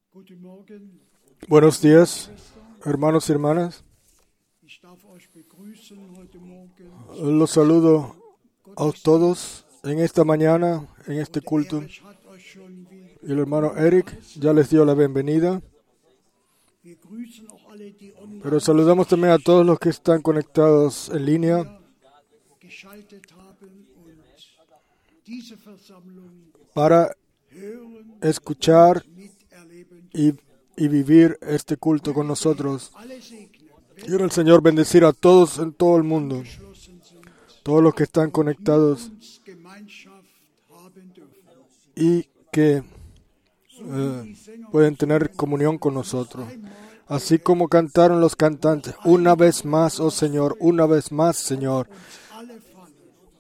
Guten Morgen. Buenos días, hermanos y hermanas. Ich darf euch begrüßen heute Morgen. Los saludo a todos en esta mañana, en este culto. Erich hat euch schon Y el hermano Eric ya les dio la bienvenida. Wir grüßen auch alle, die online Pero saludamos también a todos los que están conectados en línea geschaltet haben und diese Versammlung para hören, escuchar miterleben. y vivir este culto con nosotros. Alle segnen, Quiero el Señor bendecir a todos en todo el mundo, geschlossen sind, todos los que están conectados uns Gemeinschaft haben dürfen. y que pueden tener comunión con nosotros. Así como cantaron los cantantes, una vez más, oh Señor, una vez más, Señor. Alle fallen.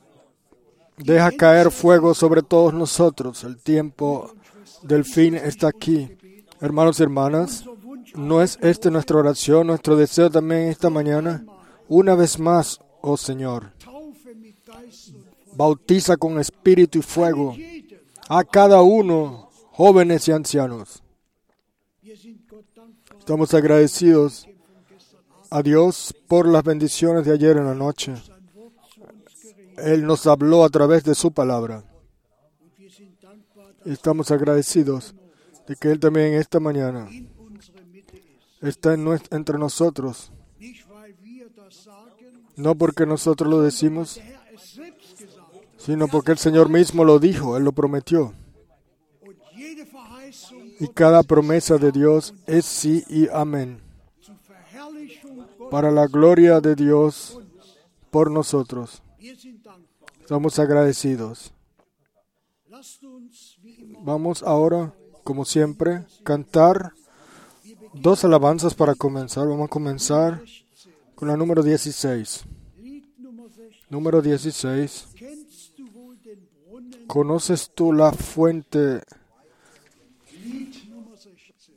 Deja caer fuego sobre todos nosotros. El tiempo del fin está aquí. Hermanos y hermanas, ¿no es esta nuestra oración, nuestro deseo también esta mañana? Una vez más, oh Señor, Taufe mit Geist und bautiza con espíritu y fuego jedem. a cada uno, jóvenes y ancianos. Wir sind Gott dankbar. Estamos agradecidos a Dios por las bendiciones de ayer en la noche. Sein Wort zu uns geredet. Él nos habló a través de su palabra. Und wir sind dankbar, dass Estamos agradecidos de que Él también esta mañana in unsere Mitte ist. está entre nosotros. Nicht, weil wir das sagen, No porque nosotros lo decimos, der Herr es selbst gesagt hat. sino porque el Señor mismo lo dijo, Él lo prometió. Und jede Verheißung Y cada promesa de Dios es sí y amén, zur Verherrlichung Gottes. para la gloria de Dios por nosotros. Wir sind dankbar. Estamos agradecidos. Lasst uns, wie immer, Vamos ahora, como siempre, cantar dos alabanzas para comenzar. Vamos a comenzar con la número 16. Lied Nummer 16. Número 16. Kennst du wohl den Brunnen? ¿Conoces tú la fuente? Lied Nummer 16.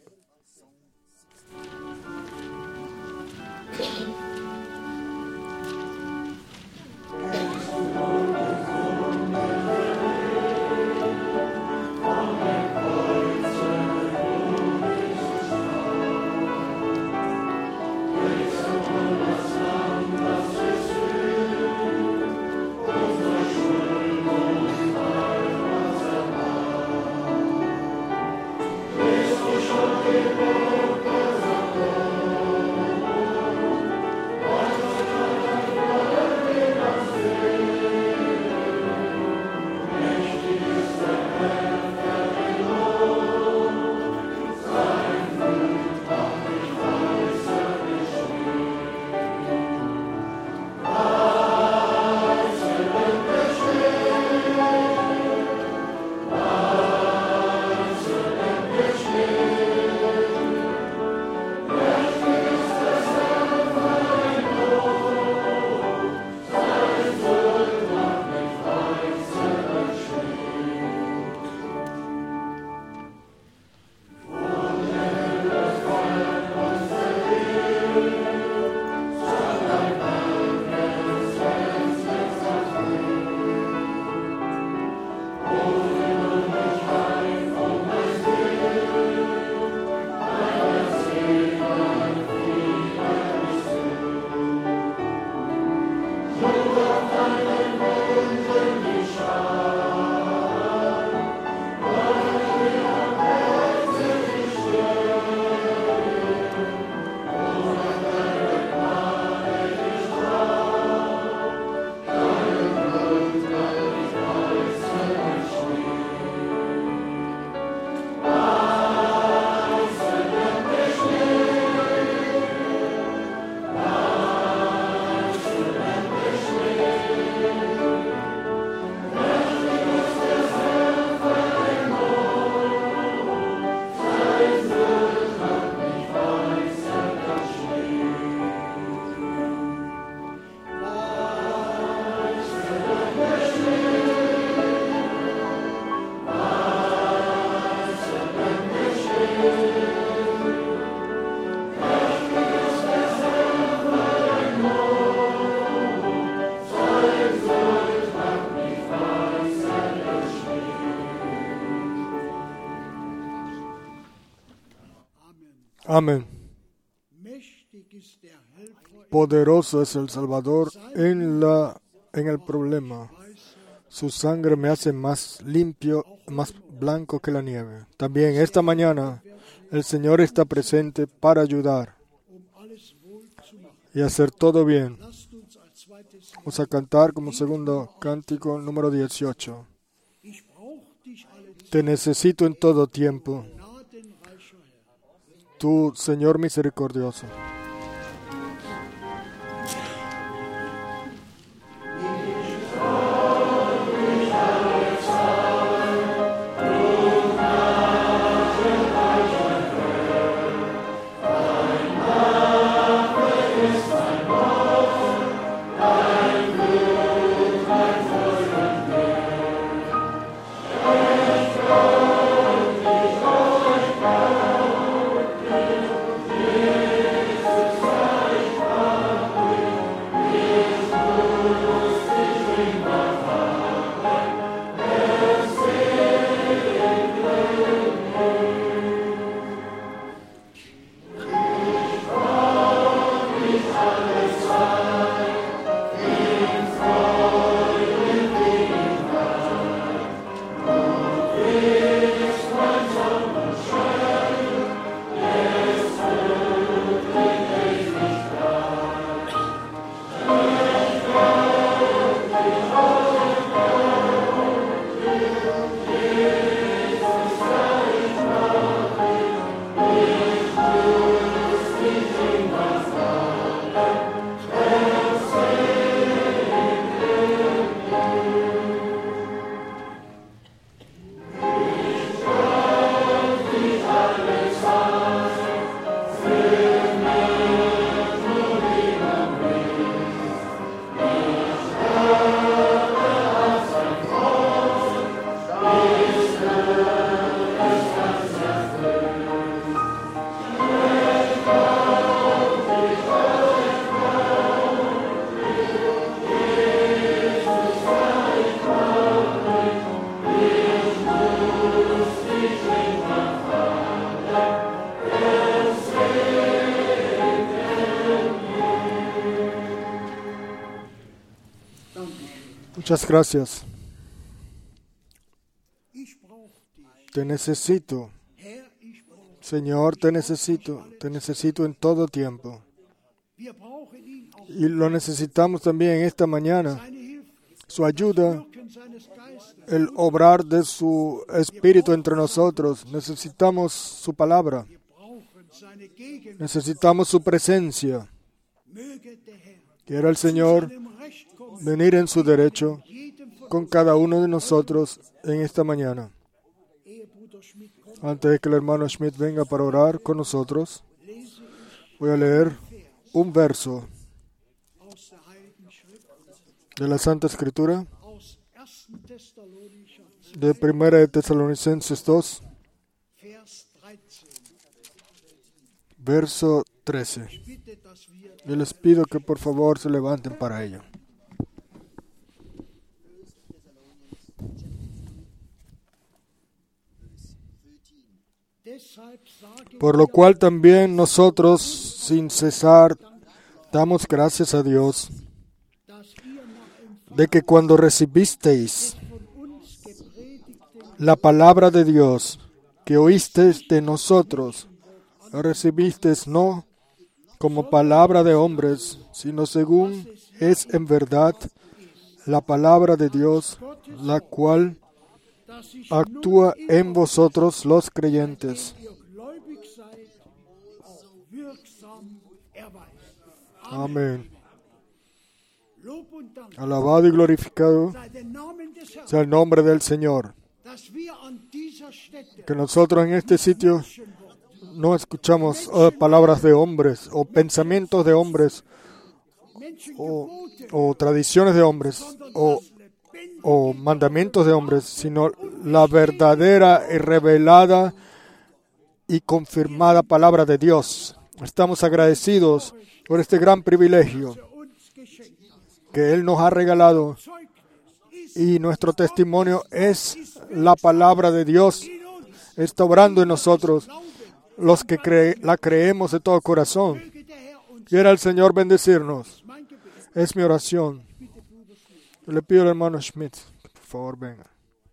Amén. Mächtig ist der Helfer Poderoso es el Salvador en el problema. Su sangre me hace más limpio, más blanco que la nieve. También esta mañana el Señor está presente para ayudar alles wohl zu machen. y hacer todo bien. Lasst uns als zweites Vamos a cantar como segundo cántico número 18. Ich brauch dich alle Zeit, Te necesito en todo tiempo, gnadenreicher Herr. tú, Señor misericordioso. Muchas gracias. Ich brauch dich, Te necesito. Herr, ich brauch dich. Señor, te necesito en todo tiempo. Wir brauchen ihn auch, Y lo necesitamos también esta mañana. seine Hilfe, Su ayuda, Wirken seines Geistes. el obrar de su Espíritu entre nosotros. Necesitamos su palabra. Wir brauchen seine Gegenwart. Necesitamos su presencia. Möge der Herr Quiera el Señor seinem Recht kommen, venir en su derecho jedem von con cada uno de nosotros en esta mañana. Ehe Bruder Schmidt kommt, Antes de que el hermano Schmidt venga para orar con nosotros, lese ich voy a leer un verso aus der Heiligen Schrift, de la Santa Escritura, aus 1. Thessalonicher de 1 de Tesalonicenses 2, Vers 13. verso 13. Ich bitte, dass wir Yo les pido que por favor se levanten para ello. deshalb sagen, Por lo cual también nosotros, sin cesar, damos gracias a Dios dass ihr nach de que cuando recibisteis von uns gepredigten la palabra de Dios que oísteis de nosotros, la recibisteis no como palabra de hombres, sino según es en verdad la palabra de Dios, la cual dass sich actúa en vosotros los creyentes. ihr gläubig seid, wirksam erweist. Amén. Lob und Dank Alabado y glorificado sei der Namen des Herrn, sea el nombre del Señor. dass wir an dieser Stätte Que nosotros en este sitio Menschenworte, no escuchamos palabras de hombres o pensamientos de hombres Menschengebote, o tradiciones de hombres sondern o das lebendige o mandamientos de hombres, sino la verdadera y revelada y confirmada palabra de Dios. Estamos agradecidos por este gran privilegio uns geschenkt hat. que Él nos ha regalado, Zeugnis ist y nuestro testimonio es la palabra de Dios. in uns Está obrando en nosotros. los que la creemos de todo corazón. Möge der Herr uns, Quiera el Señor bendecirnos. mein Gebet, Es mi oración. Le pido al hermano Schmidt que por favor venga.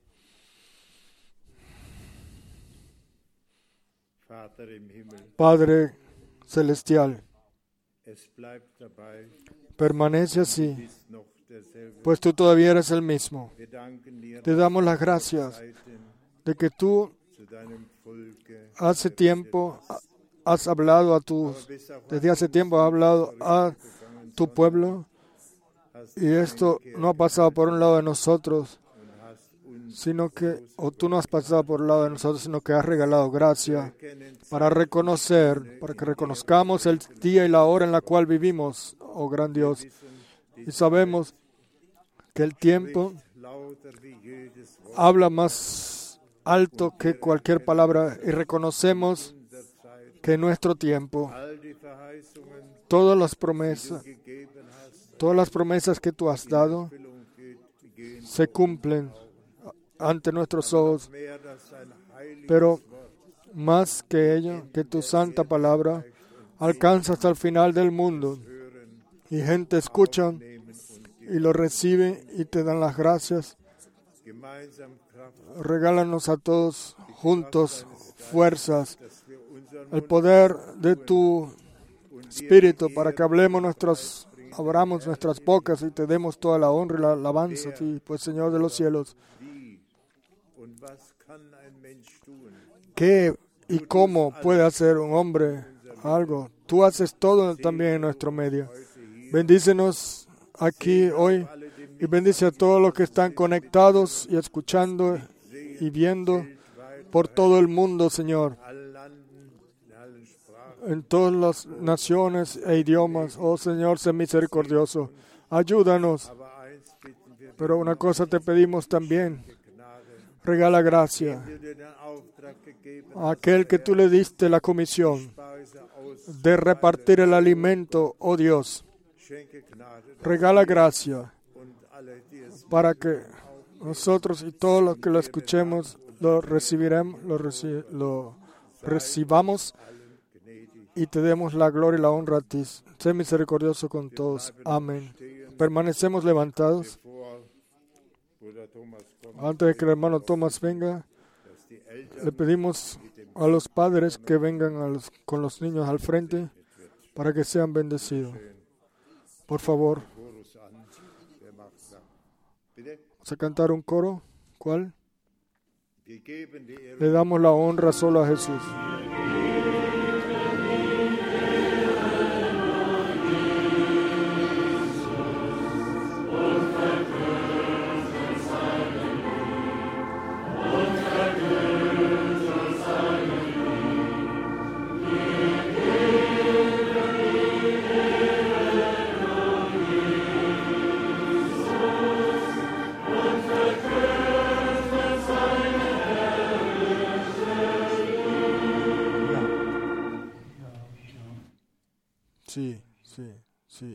Vater im Himmel, Padre celestial, es bleibt dabei, permanece así, bist noch derselbe. pues tú todavía eres el mismo. Wir danken dir, Te damos las gracias Zeiten de que tú zu deinem Volke, hace tiempo has hablado a tus, bis auch desde hace tiempo has hablado a tu pueblo, y esto no ha pasado por un lado de nosotros, und hast uns sino que, o tú no has pasado por el lado de nosotros, sino que has regalado gracia kennen, para reconocer, para que reconozcamos el día y la hora en la cual vivimos, oh gran Dios. Y sabemos que el tiempo lauter wie jedes Wort habla más alto que cualquier palabra, y reconocemos der Zeit. que nuestro tiempo, All die Verheißungen todas las promesas, gegeben hast, todas las promesas que tú has dado Erfüllung gehen, se cumplen ante nuestros ojos, mehr als ein heiliges pero Wort más que ello, que tu santa palabra alcanza hasta el final del mundo, hören, y gente escucha nehmen und y lo recibe y te dan las gracias. gemeinsam Kraft, Regálanos a todos juntos fuerzas, dass wir unseren el poder de tu Espíritu para que abramos nuestras bocas y te demos toda la honra y la alabanza a ti, pues Señor de los cielos. wie und was kann ein Mensch tun, ¿Qué y cómo puede hacer un hombre algo? Tú haces todo también en nuestro medio. Bendícenos aquí hoy y bendice a todos los que están conectados y escuchando y viendo por todo el mundo, Señor, allen Landen, in allen Sprachen, en todas las naciones e idiomas. Oh Señor, sé misericordioso. Ayúdanos. aber eins bitten wir Pero una cosa te pedimos también. Gnade, Regala gracia dir den Auftrag gegeben, a aquel que tú le diste la comisión Speise aus, de repartir el alimento, oh Dios. schenke Gnade Regala gracia und alle, die es para que nosotros y todos los que lo escuchemos lo recibiremos, lo recibamos y te demos la gloria y la honra a ti. Sé misericordioso con todos. Amén. Permanecemos levantados. vor, Bruder Thomas kommt, Antes de que el hermano Tomás venga, dass die Eltern le pedimos a los padres que vengan con los niños al frente para que sean bendecidos. Por favor, Chorus an, wer mag's sagen. Bitte, vamos a cantar un coro. ¿Cuál? wir geben die Ehre Le damos la honra solo a Jesús. Sí, sí, sí.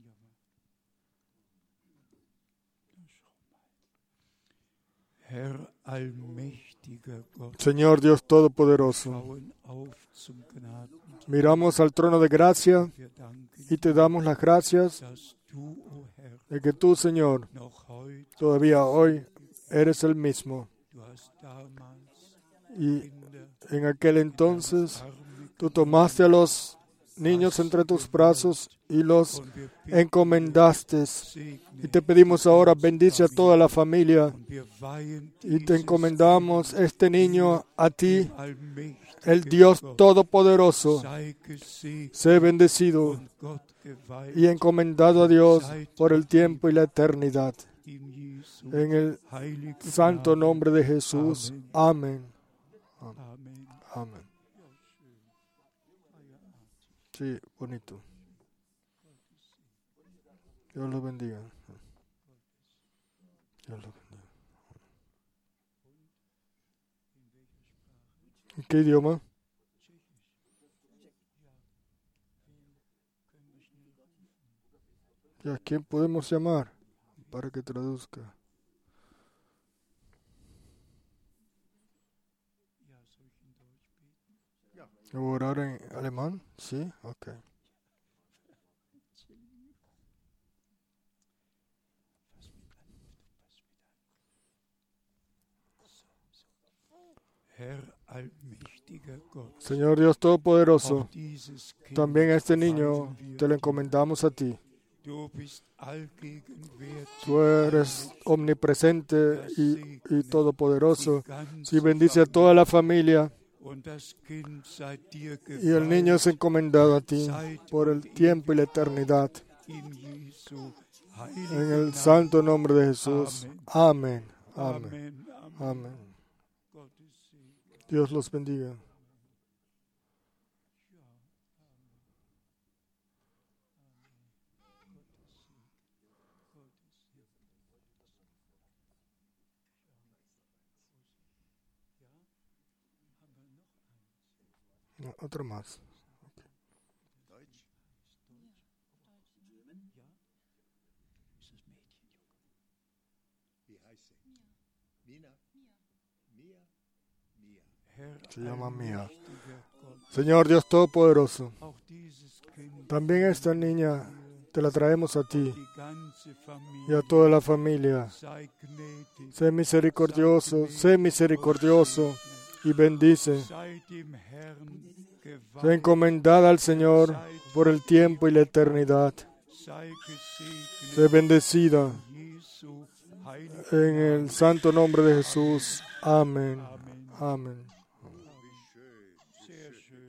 Herr allmächtiger Gott, Señor Dios Todopoderoso, schauen auf zum Gnaden. miramos al trono de gracia Wir danken y te damos las gracias dass du, o Herr, de que tú, Señor, noch heute, todavía hoy eres el mismo. du hast damals Y Kinder en aquel entonces Arme tú tomaste a los niños entre tus brazos y los und wir bitten, encomendaste. segne Y te pedimos ahora, bendice a toda la familia und wir weihen y te dieses encomendamos este niño a ti, allmächtigen el Dios Gott. Todopoderoso. Sei gesegnet Sé bendecido und Gott geweiht y encomendado a Dios por el tiempo y la eternidad. in Jesu En el heiligen santo Namen. nombre de Jesús. Amén. Amen. Amén. Sí, bonito. Dios los bendiga. Dios los bendiga. ¿En qué idioma? ¿Y a quién podemos llamar para que traduzca? ¿Debo orar en alemán? Sí, ok. Herr allmächtiger Gott, Señor Dios Todopoderoso, auch dieses Kind también a este niño weisen wir te lo encomendamos a ti. Du bist allgegenwärtig, Tú eres omnipresente y todopoderoso. die ganze Sí, bendice a toda la familia und das Kind sei dir y el niño es geweiht encomendado a ti por el tiempo y la eternidad. in Jesu En heiligen el Namen. santo nombre de Jesús. Amén. Amén. Amen. Amen. Amén. Gottes Segen. Dios los bendiga. No, otro más. Wie heißt sie? Nina? Mia? Mia. Herr Se llama Mía. allmächtiger Gott, Señor Dios Todopoderoso, auch dieses Kind, también a esta niña te la traemos a ti die ganze y Familie, a toda la familia. sei gnädig, Sé misericordioso y bendice. sei dem Herrn Sé geweiht, encomendada al Señor por el tiempo y la eternidad. sei gesegnet, Sé bendecida Jesu heiligen en el santo nombre de Jesús. Amén. Amen. Amén. Sehr schön.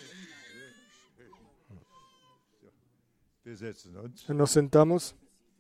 Wir setzen uns. Nos sentamos.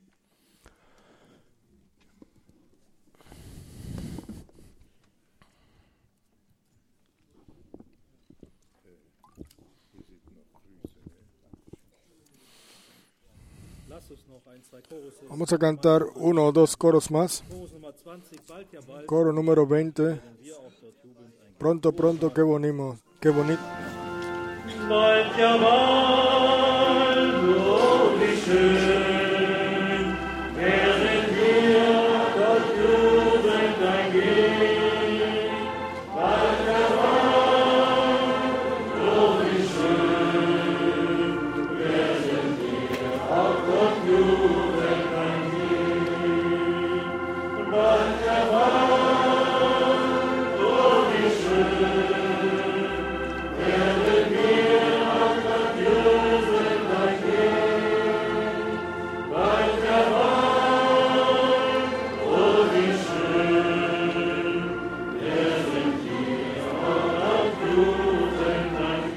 Lass uns noch ein, zwei Chorus. Vamos a cantar uno o dos coros más. Chorus Nummer 20, bald ja bald, Coro número 20. werden wir auch dort jubelnd eingehen. Pronto, pronto, qué bonito. Qué bonito. Bald ja bald, oh wie schön, werden wir dort jubelnd eingehen. Bald ja bald, oh wie schön, werden wir auch dort jubelnd eingehen. Bald ja bald, oh wie schön, werden wir auch dort jubelnd eingehen. Bald ja bald, oh wie schön, werden wir auch dort jubelnd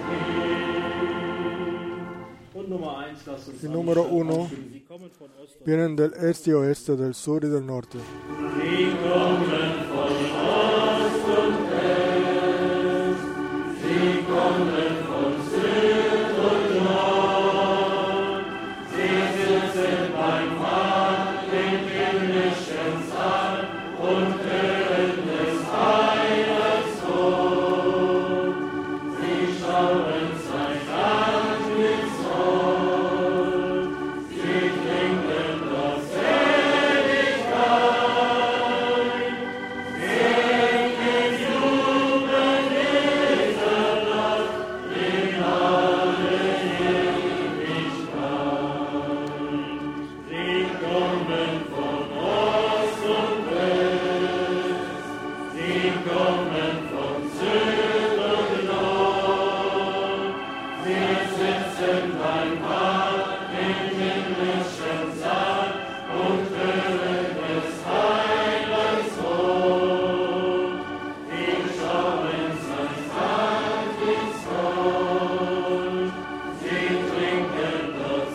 eingehen. Und Nummer 1, lass uns Y número uno, Sie kommen von Ost und vienen del este y oeste, del sur y del norte. Sie kommen von Ost und West, sie kommen von Süd und Nord, sie sitzen beim Vater im himmlischen Saal und hören des Heilands Wort. Sie schauen sein Antlitz an, sie trinken das Seligkeit, singen jubeln dieser Nacht in alle Ewigkeit. Sie kommen von Ost und West, sie kommen von Süd und Nord, sie sitzen beim Vater im himmlischen Saal und hören des Heilands Wort. Sie schauen sein Antlitz an, sie trinken dort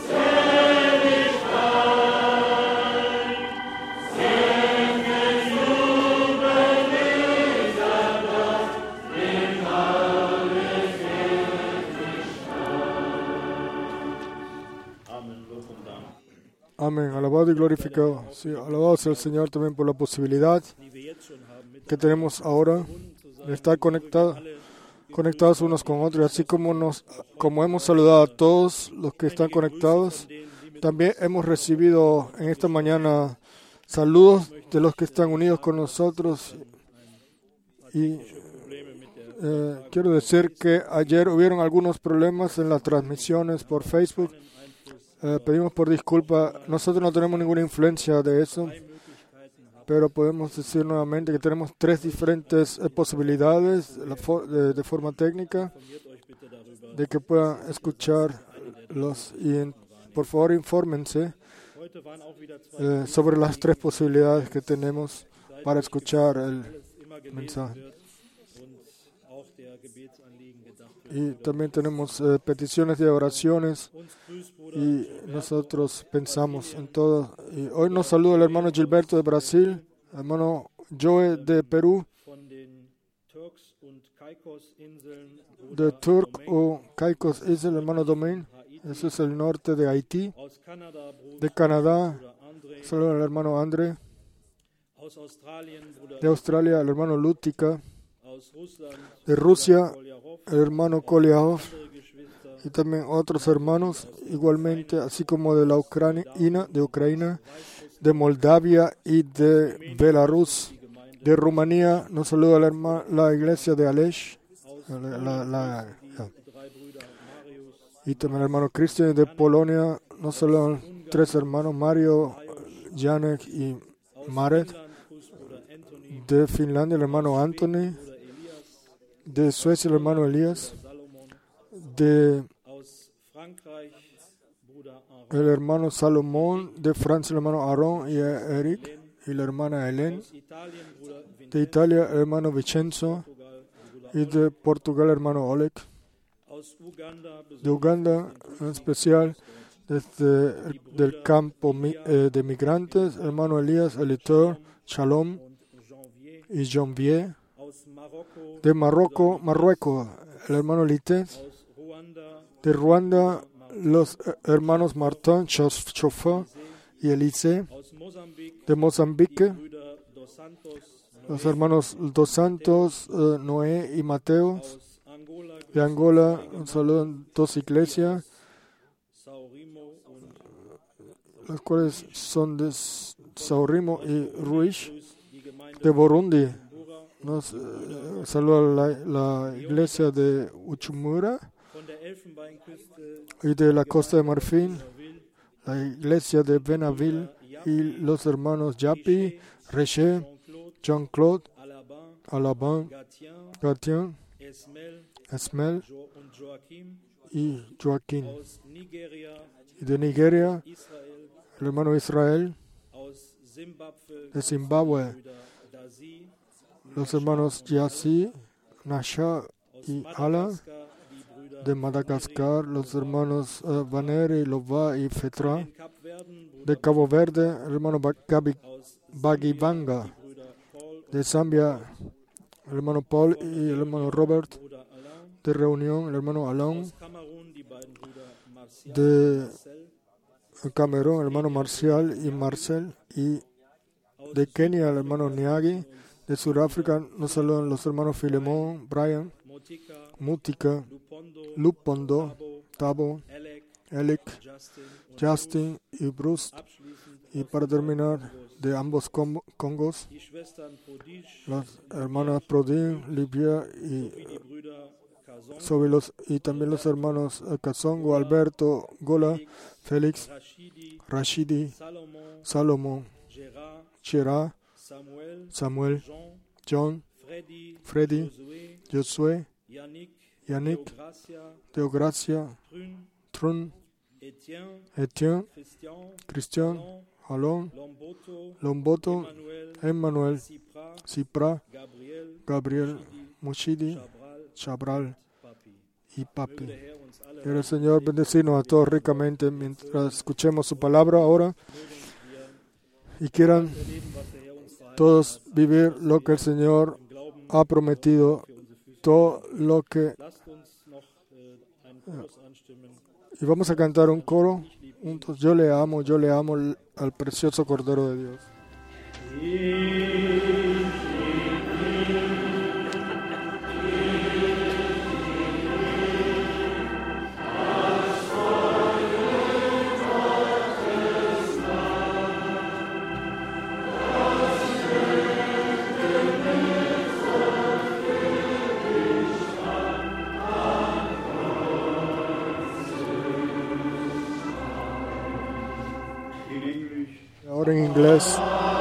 Seligkeit, singen jubeln dieser Nacht in alle Ewigkeit. Amen. Lob und Dank. Amén. Alabado y glorificado. Sí, alabado sea el Señor también por la posibilidad Die wir jetzt schon haben, mit que tenemos ahora de estar conectados unos con otros. Así como hemos saludado a todos los que están conectados, también hemos recibido en esta mañana saludos de los que están unidos con nosotros. Y quiero decir que ayer hubieron algunos problemas en las transmisiones por Facebook. Pedimos por disculpa. Nosotros no tenemos ninguna influencia de eso, pero podemos decir nuevamente que tenemos 3 diferentes posibilidades de forma técnica de que puedan escucharlos. Y por favor, infórmense sobre las 3 posibilidades que tenemos para escuchar el mensaje. Y también tenemos peticiones de oraciones y nosotros pensamos en todo. Y hoy nos saluda el hermano Gilberto de Brasil, el hermano Joe de Perú, de Turk o Caicos es el hermano Domain, ese es el norte de Haití, de Canadá, saluda al hermano André, de Australia el hermano Lutica, de Rusia el hermano Kolyahov y también otros hermanos igualmente, así como de la Ucrania, de Moldavia y de Belarus. De Rumanía nos saluda la iglesia de Alesh, y también el hermano Cristian. De Polonia nos saludan 3 hermanos, Mario, Janek y Maret. De Finlandia el hermano Anthony, de Suecia el hermano Elías, de el hermano Salomón, de Francia el hermano Aaron y Eric y la hermana Helen, de Italia el hermano Vincenzo y de Portugal el hermano Oleg, de Uganda en especial desde del campo de migrantes el hermano Elías Elitor, Shalom y Janvier. De Marruecos, el hermano Lites. De Ruanda, los hermanos Martín, Chauffeur y Elise. De Mozambique, los hermanos Dos Santos, Noé y Mateo. De Angola, un saludo en 2 iglesias, las cuales son de Saurimo y Ruiz. De Burundi, nos saluda la iglesia de Uchumura. Y de la Costa de Marfil, la iglesia de Benaville y los hermanos Yapi, Reché, Jean-Claude, Alabin, Gatien, Esmel y Joaquín. Y de Nigeria, el hermano Israel. De Zimbabue, los hermanos Yassi, Nasha y Ala. De Madagascar, los hermanos Vaneri, Lova y Fetra. De Cabo Verde, el hermano Bagivanga. De Zambia, el hermano Paul y el hermano Robert. De Reunión, el hermano Alain. De Camerún, el hermano Marcial y Marcel. Y de Kenia, el hermano Niagi. De Sudáfrica nos saludan los hermanos Filemón, Brian, Mutika, Lupondo, Tabo, Alec, Justin y Bruce. Y para terminar, de ambos Congos, las hermanas Prodin, Libia y también los hermanos Kazongo, Alberto, Gola, Félix, Rashidi, Salomón, Chera, Samuel, John, Freddy, Josué, Yannick, Teogracia, Trun, Etienne, Christian, Alon, Lomboto, Emmanuel, Cipra, Gabriel, Mushidi, Chabral y Papi. Quiero el Señor bendecirnos a todos ricamente mientras escuchemos su palabra ahora y quieran todos vivir lo que el Señor ha prometido, todo lo que... Y vamos a cantar un coro juntos. Yo le amo al precioso Cordero de Dios. Ahora en inglés.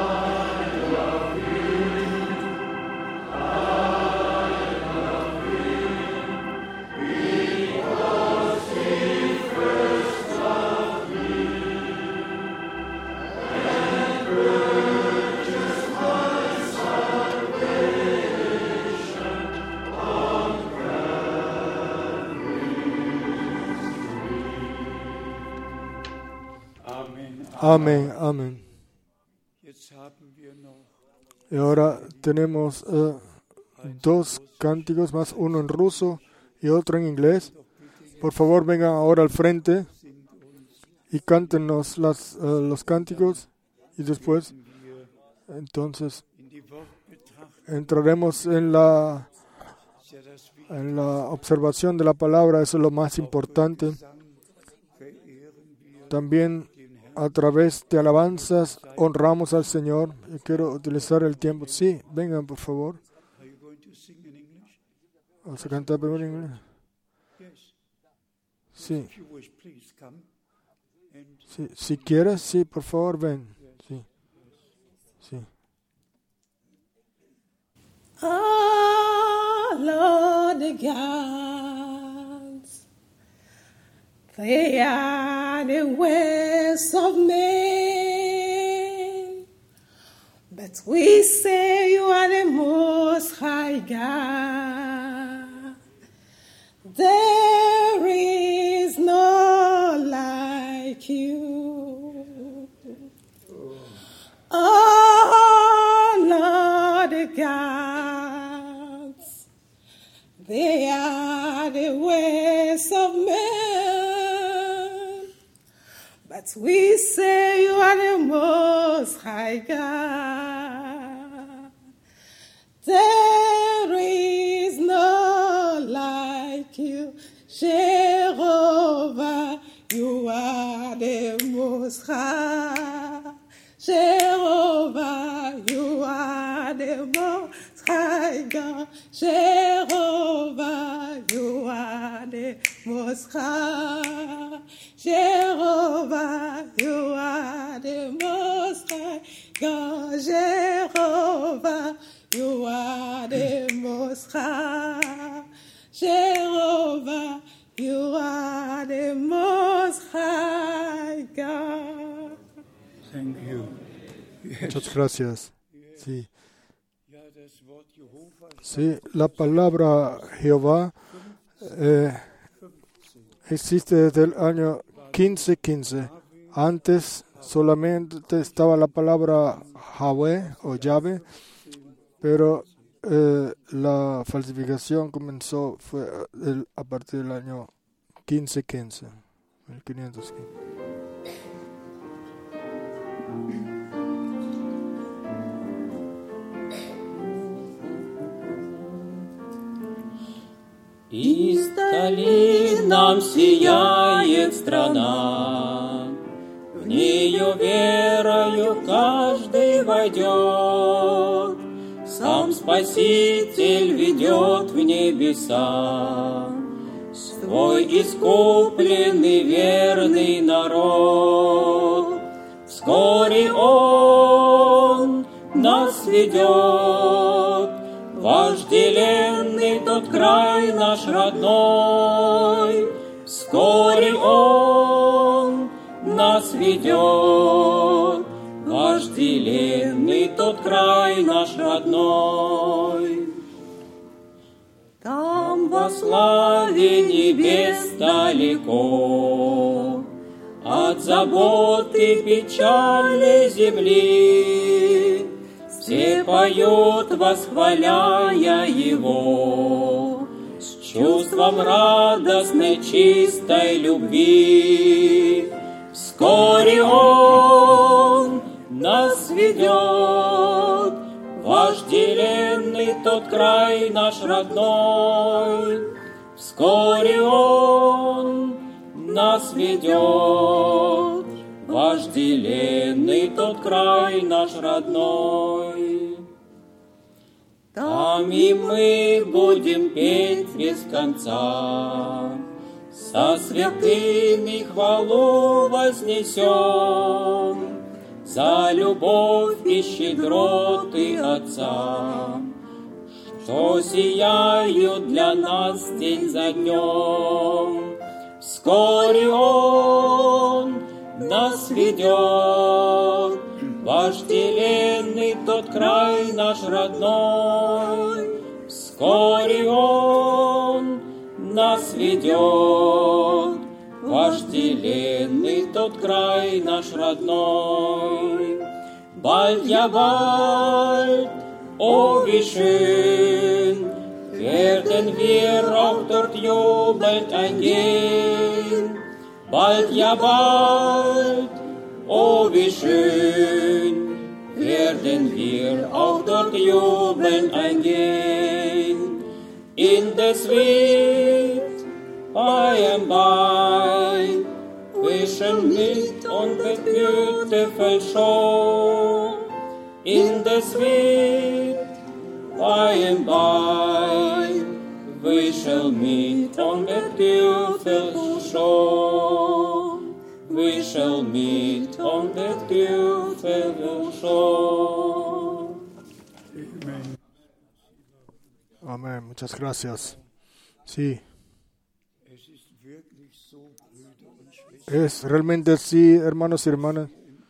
Amén, amén. Jetzt haben wir noch Y ahora tenemos dos cánticos más, uno en ruso y otro en inglés. Por favor, vengan ahora al frente y cántenos los cánticos y después, entonces, in die Wortbetrachtung, entraremos en la ist ja das observación de la palabra. Eso es lo más importante. Gesang, verehren wir También a través de alabanzas honramos al Señor. Yo quiero utilizar el tiempo. Sí, vengan por favor. Are you going to sing in English? ¿Vamos a cantar primero en inglés? Yes. Sí, If you wish, please come. And sí. Si quieres, sí, por favor, ven. Sí, sí. All of the gods, they are the ways of men, but we say you are the most high God. There is no like you. All of the gods, they are the ways of men, but we say you are the most high God. There is no like you, Jehovah, you are the most high. Jehovah, you are the most high God. Jehovah, you are the most high. Jehovah, you are the most high God. Jehovah, you are the most high. Jehovah, you are the most high God. thank you. Muchas gracias. Sí, Ja, das Wort Jehova sí, la palabra Jehová existe desde el año 1515. Antes solamente estaba la palabra Yahweh o Yahweh, pero la falsificación fue a partir del año 1515, 1515. Издали нам сияет страна, в нею верою каждый войдет. Сам Спаситель ведет в небеса свой искупленный верный народ. Вскоре Он нас ведет, вожделенный тот край наш родной. Вскоре Он нас ведет, вожделенный тот край наш родной. Там во славе небес далеко от забот и печали земли все поют, восхваляя Его с чувством радостной чистой любви. Вскоре Он нас ведет, вожделенный тот край наш родной. Вскоре Он нас ведет, вожделенный тот край наш родной. Там и мы будем петь без конца, со святыми хвалу вознесем, за любовь и щедроты Отца, что сияют для нас день за днем. Вскоре Он нас ведет, вожделенный тот край наш родной. Вскоре Он нас ведет, вожделенный тот край наш родной. Bald, ja bald, o wie schön, werden wir auch dort jubelnd eingehen. Bald, ja bald, o wie schön, werden wir auch dort jubelnd eingehen. In the sweet by and by, we shall meet on the beautiful shore. In the sweet by and by, we shall meet on the beautiful shore. We shall meet on the beautiful shore. Amén. Muchas gracias. Sí. Es realmente así, hermanos y hermanas,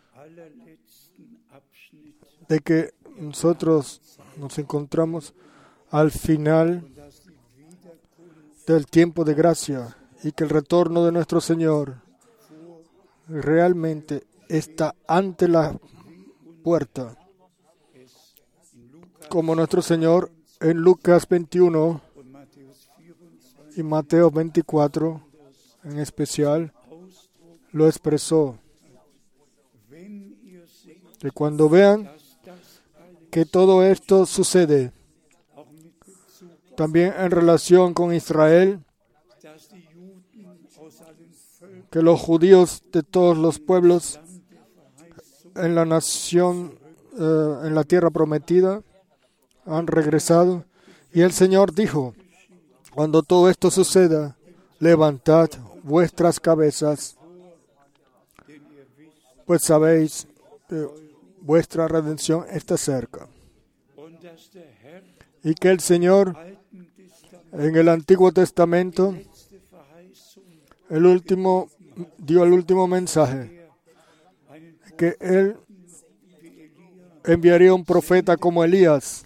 de que nosotros nos encontramos al final del tiempo de gracia y que el retorno de nuestro Señor realmente está ante la puerta. Como nuestro Señor en Lucas 21 y Mateo 24 en especial lo expresó. Que cuando vean que todo esto sucede, también en relación con Israel, que los judíos de todos los pueblos en la nación, en la tierra prometida, han regresado. Y el Señor dijo, cuando todo esto suceda, levantad vuestras cabezas, pues sabéis que vuestra redención está cerca. Y que el Señor, en el Antiguo Testamento, dio el último mensaje, que Él enviaría un profeta como Elías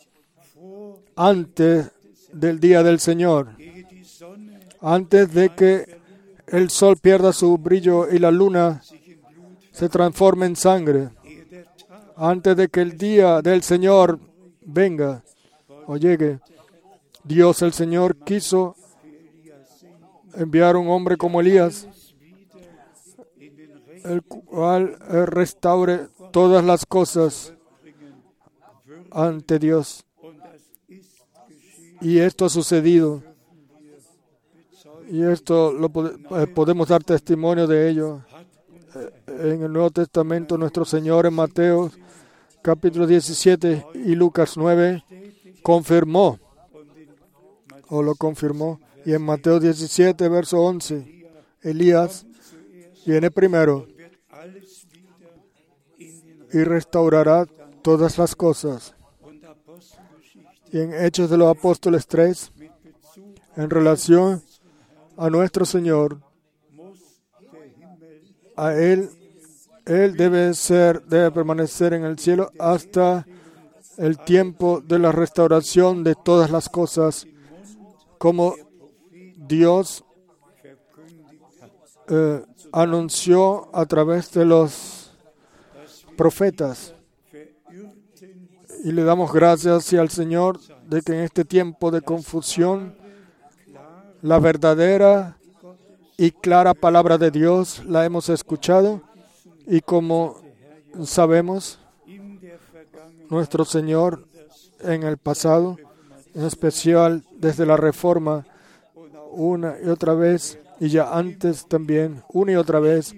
antes del día del Señor, antes de que el sol pierda su brillo y la luna se transforme en sangre, antes de que el día del Señor venga o llegue. Dios el Señor quiso enviar un hombre como Elías, el cual restaure todas las cosas ante Dios. Y esto ha sucedido. Y esto podemos dar testimonio de ello. En el Nuevo Testamento, nuestro Señor en Mateo capítulo 17 y Lucas 9 lo confirmó. Y en Mateo 17, verso 11, Elías viene primero y restaurará todas las cosas. Y en Hechos de los Apóstoles 3, en relación a nuestro Señor, a Él debe permanecer en el cielo hasta el tiempo de la restauración de todas las cosas, como Dios anunció a través de los profetas. Y le damos gracias al Señor de que en este tiempo de confusión, la verdadera y clara palabra de Dios la hemos escuchado, y como sabemos, nuestro Señor en el pasado, en especial desde la Reforma, una y otra vez, y ya antes también, una y otra vez,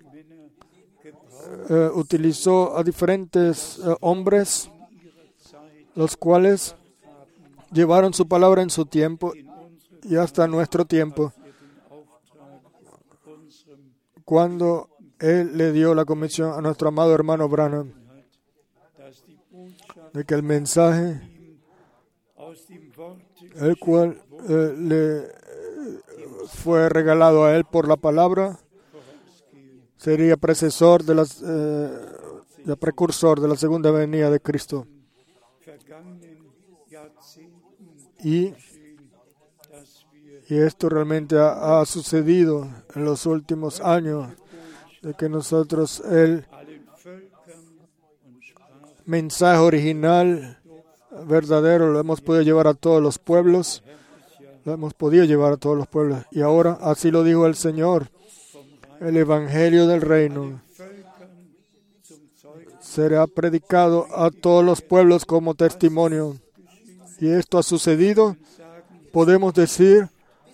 utilizó a diferentes hombres, los cuales llevaron su palabra en su tiempo y hasta nuestro tiempo, cuando Él le dio la comisión a nuestro amado hermano Branham dass die Botschaft de que el mensaje, aus dem Worte el cual le fue regalado a él por la palabra, sería precesor de el precursor de la segunda venida de Cristo. vergangenen Jahrzehnten Y dass wir esto realmente ha sucedido en los últimos años, de que nosotros el allen Völkern und Sprachen mensaje original, verdadero, lo hemos podido llevar a todos los pueblos. Lo hemos podido llevar a todos los pueblos. Y ahora, así lo dijo el Señor, el Evangelio del Reino Völkern zum Zeugnis será predicado a todos los pueblos como testimonio. Y esto ha sucedido. Podemos decir,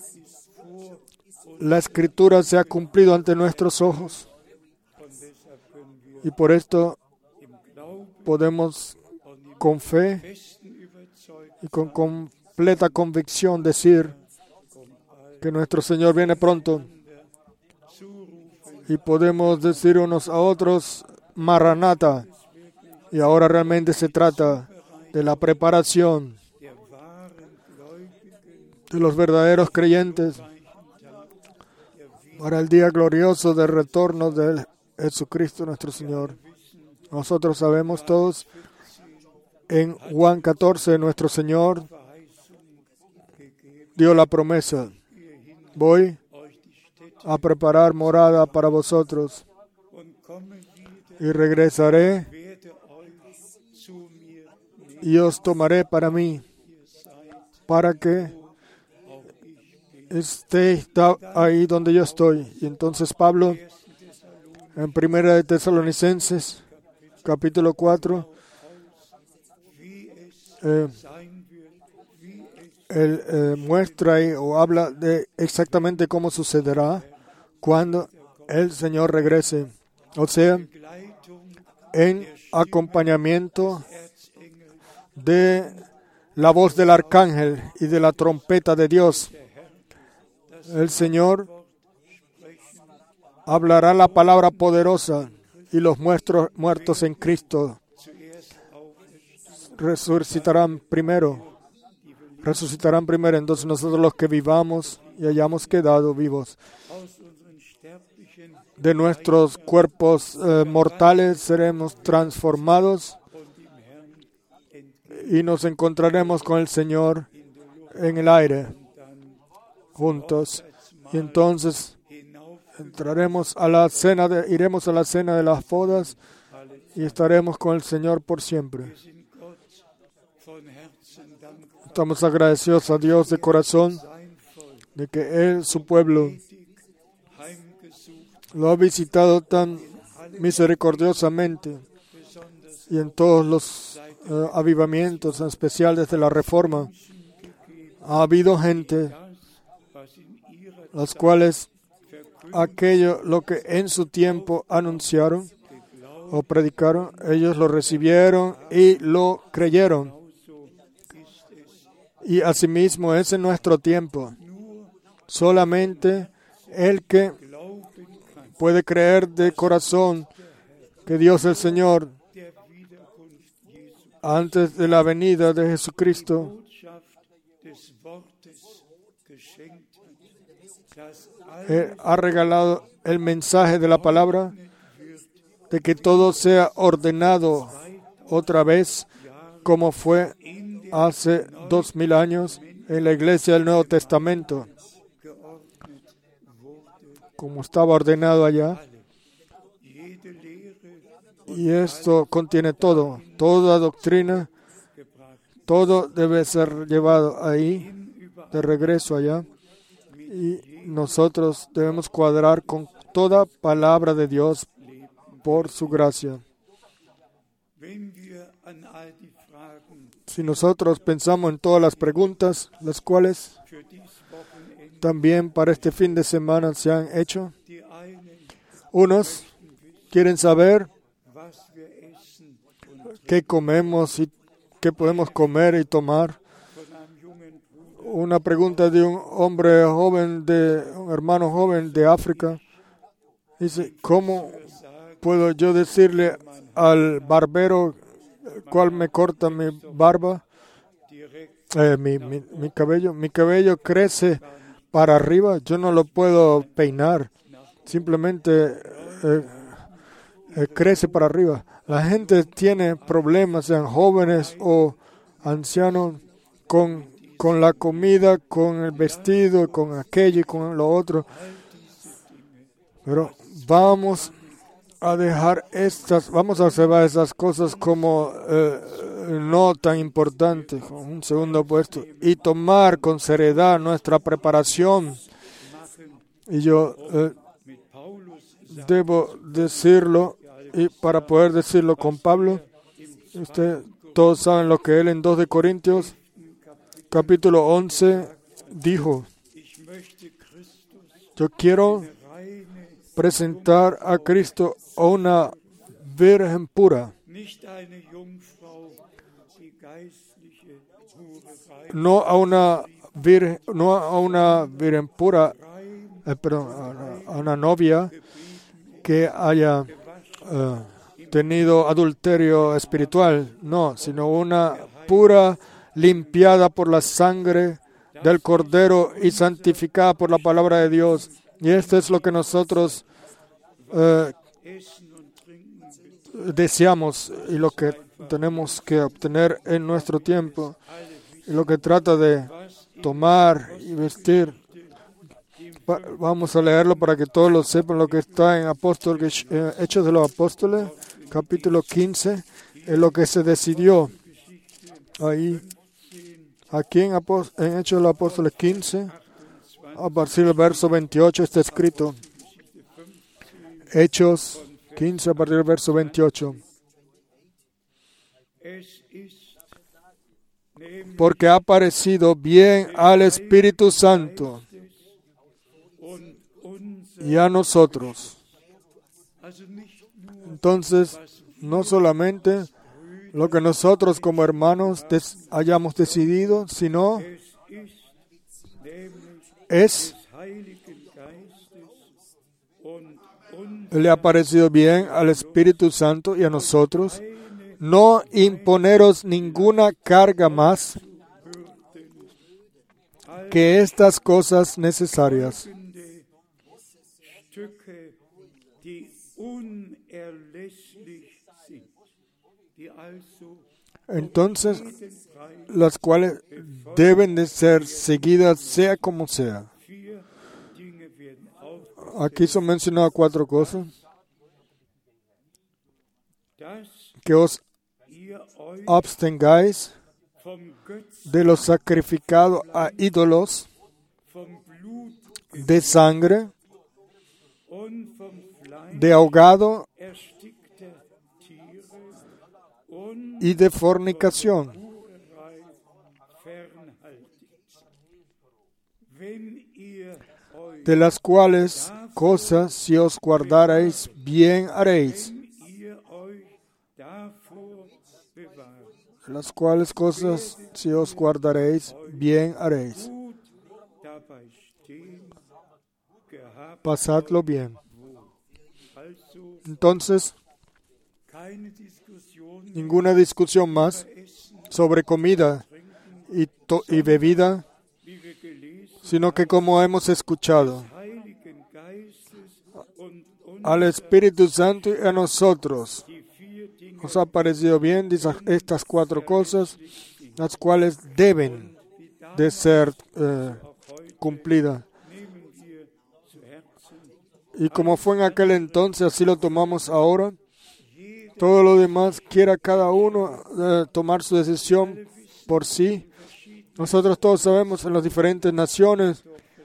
la Escritura se ha cumplido ante nuestros ojos. und deshalb können wir Y por esto im Glauben podemos con fe festen Überzeugung y con completa convicción decir que nuestro Señor viene pronto. zurufen, Y podemos decir unos a otros, Maranata. Y ahora realmente se trata de la preparación der wahren Gläubigen de los verdaderos creyentes para el día glorioso del retorno de Jesucristo nuestro Señor. Nosotros sabemos todos, en Juan 14 nuestro Señor dio la promesa, voy euch die Städte a preparar morada para vosotros und komme wieder, y regresaré werde euch zu mir nehmen, y os tomaré para mí, ihr seid, para que auch ich bin. estéis ahí donde yo estoy. Y entonces Pablo, en Primera de Tesalonicenses, capítulo 4, Wie es sein wird, wie es él muestra ahí, o habla de exactamente cómo sucederá cuando el Señor regrese. O sea, Begleitung en acompañamiento Erzengel de la voz del arcángel y de la trompeta de Dios. El Señor hablará la palabra poderosa y los muertos en Cristo zuerst auferstehen, resucitarán primero. Entonces nosotros los que vivamos y hayamos quedado vivos aus unseren sterblichen de nuestros cuerpos mortales seremos transformados und im Herrn entgegen y nos encontraremos con el Señor en el aire dann juntos. Y entonces hinauf entraremos a la cena iremos a la cena de las bodas y estaremos con el Señor por siempre. sind Gott von Herzen dankbar. Estamos agradecidos a Dios de corazón Sein Volk de que Él, su pueblo, heimgesucht, lo ha visitado tan misericordiosamente besonders y en todos los avivamientos, en especial desde la Reforma, ha habido gente das, was in ihrer las cuales aquello lo que en su tiempo anunciaron o predicaron, ellos lo recibieron y lo creyeron. genauso ist es. Y asimismo es en nuestro tiempo. Solamente el que Glauben kann puede creer de corazón que Dios el Señor, der Wiederkunft Jesu, antes de la venida de Jesucristo, Botschaft des Wortes geschenkt hat, dass ha regalado el mensaje de la palabra, de que todo sea ordenado otra vez, como fue hace 2000 años en la iglesia del Nuevo Testamento, geordnet wurde, como estaba ordenado allá. jede Lehre Y esto contiene todo, toda doctrina, gebracht, todo debe ser llevado ahí, de regreso allá. Y nosotros debemos cuadrar con toda palabra de Dios por su gracia. wenn wir an all die Fragen Si nosotros pensamos en todas las preguntas, las cuales für dies Wochenende, también para este fin de semana se han hecho, die einen, unos quieren saber was wir essen und qué comemos y qué podemos comer y tomar. von einem jungen Bruder, Una pregunta de un hombre joven, de un hermano joven de África, Dice, ¿cómo puedo yo decirle al barbero cuál me corta mi barba? Mi cabello. Mi cabello crece para arriba. Yo no lo puedo peinar. Simplemente crece para arriba. La gente tiene problemas, sean jóvenes o ancianos, con la comida, con el vestido, con aquello y con lo otro. Pero vamos a dejar vamos a observar esas cosas como no tan importantes, con un segundo puesto, y tomar con seriedad nuestra preparación. Y yo debo decirlo, y para poder decirlo con Pablo, ustedes todos saben lo que él en 2 de Corintios, capítulo 11, dijo: yo quiero presentar a Cristo a una virgen pura, no a una virgen pura, a una novia que haya tenido adulterio espiritual, no, sino una pura, limpiada por la sangre del Cordero y santificada por la palabra de Dios. Y esto es lo que nosotros deseamos y lo que tenemos que obtener en nuestro tiempo. Y lo que trata de tomar y vestir. Vamos a leerlo para que todos lo sepan, lo que está en Hechos de los Apóstoles, capítulo 15, es lo que se decidió ahí. Aquí en Hechos de los Apóstoles 15, a partir del verso 28 está escrito. Hechos 15, a partir del verso 28. Porque ha parecido bien al Espíritu Santo y a nosotros. Entonces, no solamente lo que nosotros como hermanos hayamos decidido, sino le ha parecido bien al Espíritu Santo y a nosotros no imponeros ninguna carga más que estas cosas necesarias. Entonces, las cuales deben de ser seguidas sea como sea. Aquí son mencionadas 4 cosas. Que os abstengáis de lo sacrificado a ídolos, de sangre, de ahogado y de fornicación. De las cuales cosas, si os guardaréis, bien haréis. Las cuales cosas, si os guardaréis, bien haréis. Pasadlo bien. Entonces, ninguna discusión más sobre comida y bebida, sino que como hemos escuchado, al Espíritu Santo y a nosotros nos ha parecido bien estas 4 cosas, las cuales deben de ser cumplidas. Y como fue en aquel entonces, así lo tomamos ahora. Todo lo demás, quiera cada uno tomar su decisión por sí. Nosotros todos sabemos, en las diferentes naciones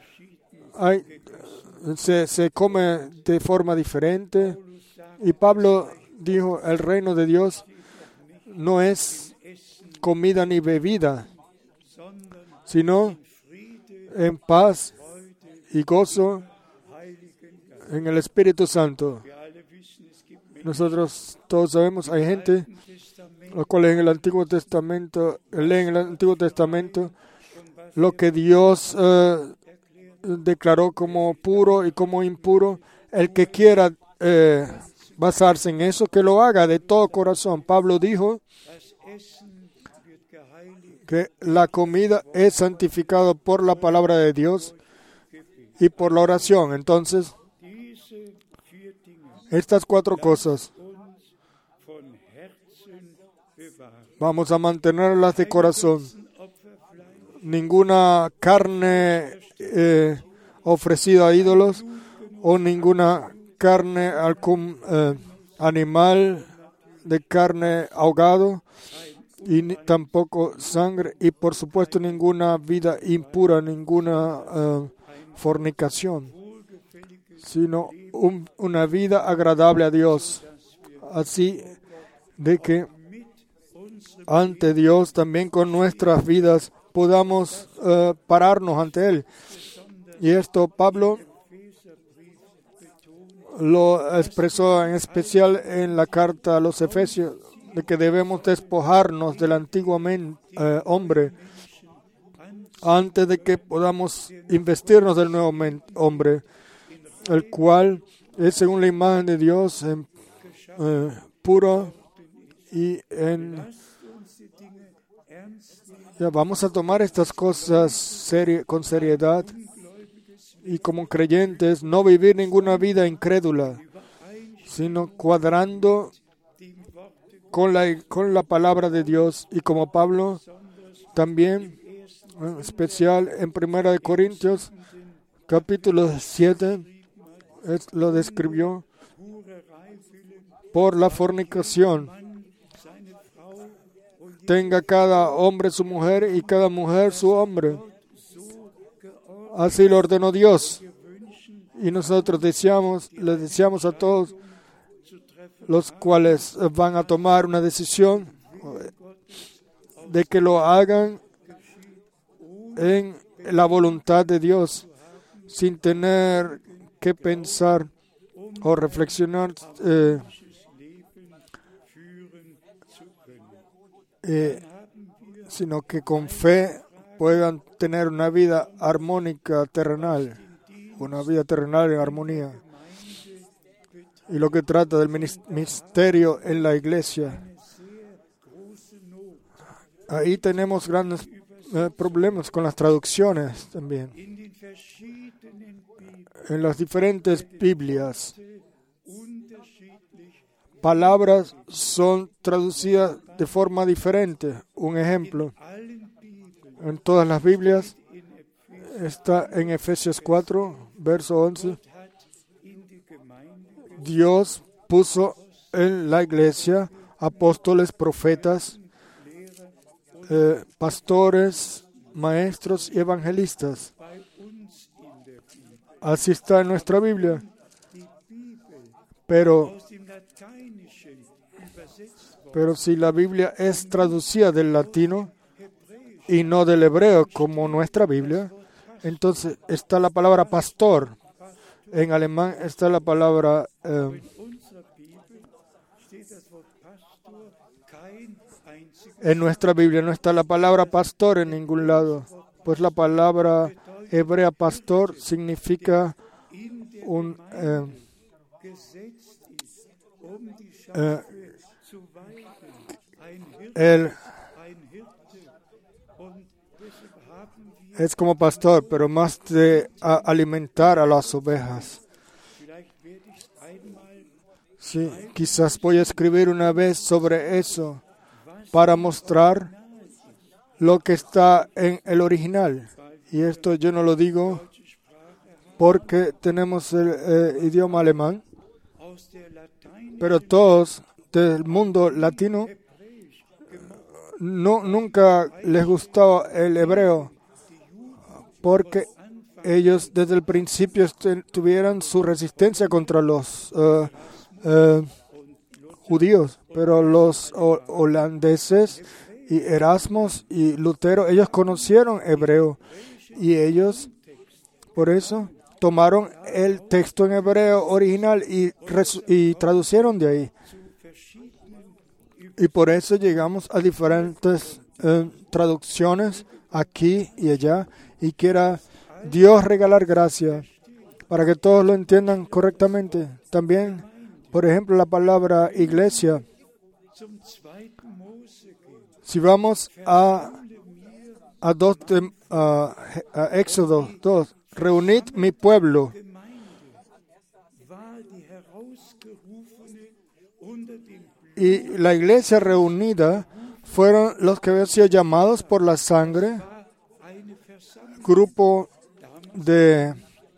se come de forma diferente. Y Pablo dijo, el reino de Dios no es comida ni bebida, sino en paz y gozo en el Espíritu Santo. Nosotros todos sabemos, hay gente los cuales en el Antiguo Testamento leen el Antiguo Testamento lo que Dios declaró como puro y como impuro, el que quiera basarse en eso, que lo haga de todo corazón. Pablo dijo que la comida es santificada por la palabra de Dios y por la oración. Entonces, estas 4 cosas vamos a mantenerlas de corazón. Ninguna carne ofrecida a ídolos o ninguna carne animal de carne ahogado y tampoco sangre y por supuesto ninguna vida impura, ninguna fornicación, sino una vida agradable a Dios, así de que ante Dios también con nuestras vidas podamos pararnos ante Él. Y esto Pablo lo expresó en especial en la carta a los Efesios, de que debemos despojarnos del antiguo hombre antes de que podamos investirnos del nuevo hombre, el cual es según la imagen de Dios, puro y ya vamos a tomar estas cosas con seriedad y como creyentes no vivir ninguna vida incrédula, sino cuadrando con la palabra de Dios. Y como Pablo también, en especial en 1 Corintios, capítulo 7, lo describió por la fornicación. Tenga cada hombre su mujer y cada mujer su hombre. Así lo ordenó Dios. Y nosotros les deseamos a todos los cuales van a tomar una decisión de que lo hagan en la voluntad de Dios, sin tener que pensar o reflexionar, sino que con fe puedan tener una vida armónica terrenal, una vida terrenal en armonía. Y lo que trata del misterio en la iglesia, ahí tenemos grandes problemas con las traducciones también. En las diferentes Biblias, palabras son traducidas de forma diferente. Un ejemplo, en todas las Biblias está en Efesios 4, verso 11. Dios puso en la iglesia apóstoles, profetas, pastores, maestros y evangelistas. Así está en nuestra Biblia. Pero si la Biblia es traducida del latino y no del hebreo como nuestra Biblia, entonces está la palabra pastor. En alemán está la palabra en nuestra Biblia no está la palabra pastor en ningún lado, pues la palabra hebrea pastor significa es como pastor, pero más de alimentar a las ovejas. Sí, quizás voy a escribir una vez sobre eso para mostrar lo que está en el original. Y esto yo no lo digo porque tenemos el idioma alemán, pero todos del mundo latino nunca les gustó el hebreo, porque ellos desde el principio tuvieron su resistencia contra los judíos, pero los holandeses y Erasmus y Lutero, ellos conocieron hebreo y ellos por eso tomaron el texto en hebreo original y traducieron de ahí. Y por eso llegamos a diferentes traducciones aquí y allá, y quiera Dios regalar gracia para que todos lo entiendan correctamente. También, por ejemplo, la palabra iglesia. Si vamos a Éxodo 2, reunid mi pueblo. Y la iglesia reunida fueron los que habían sido llamados por la sangre, grupo de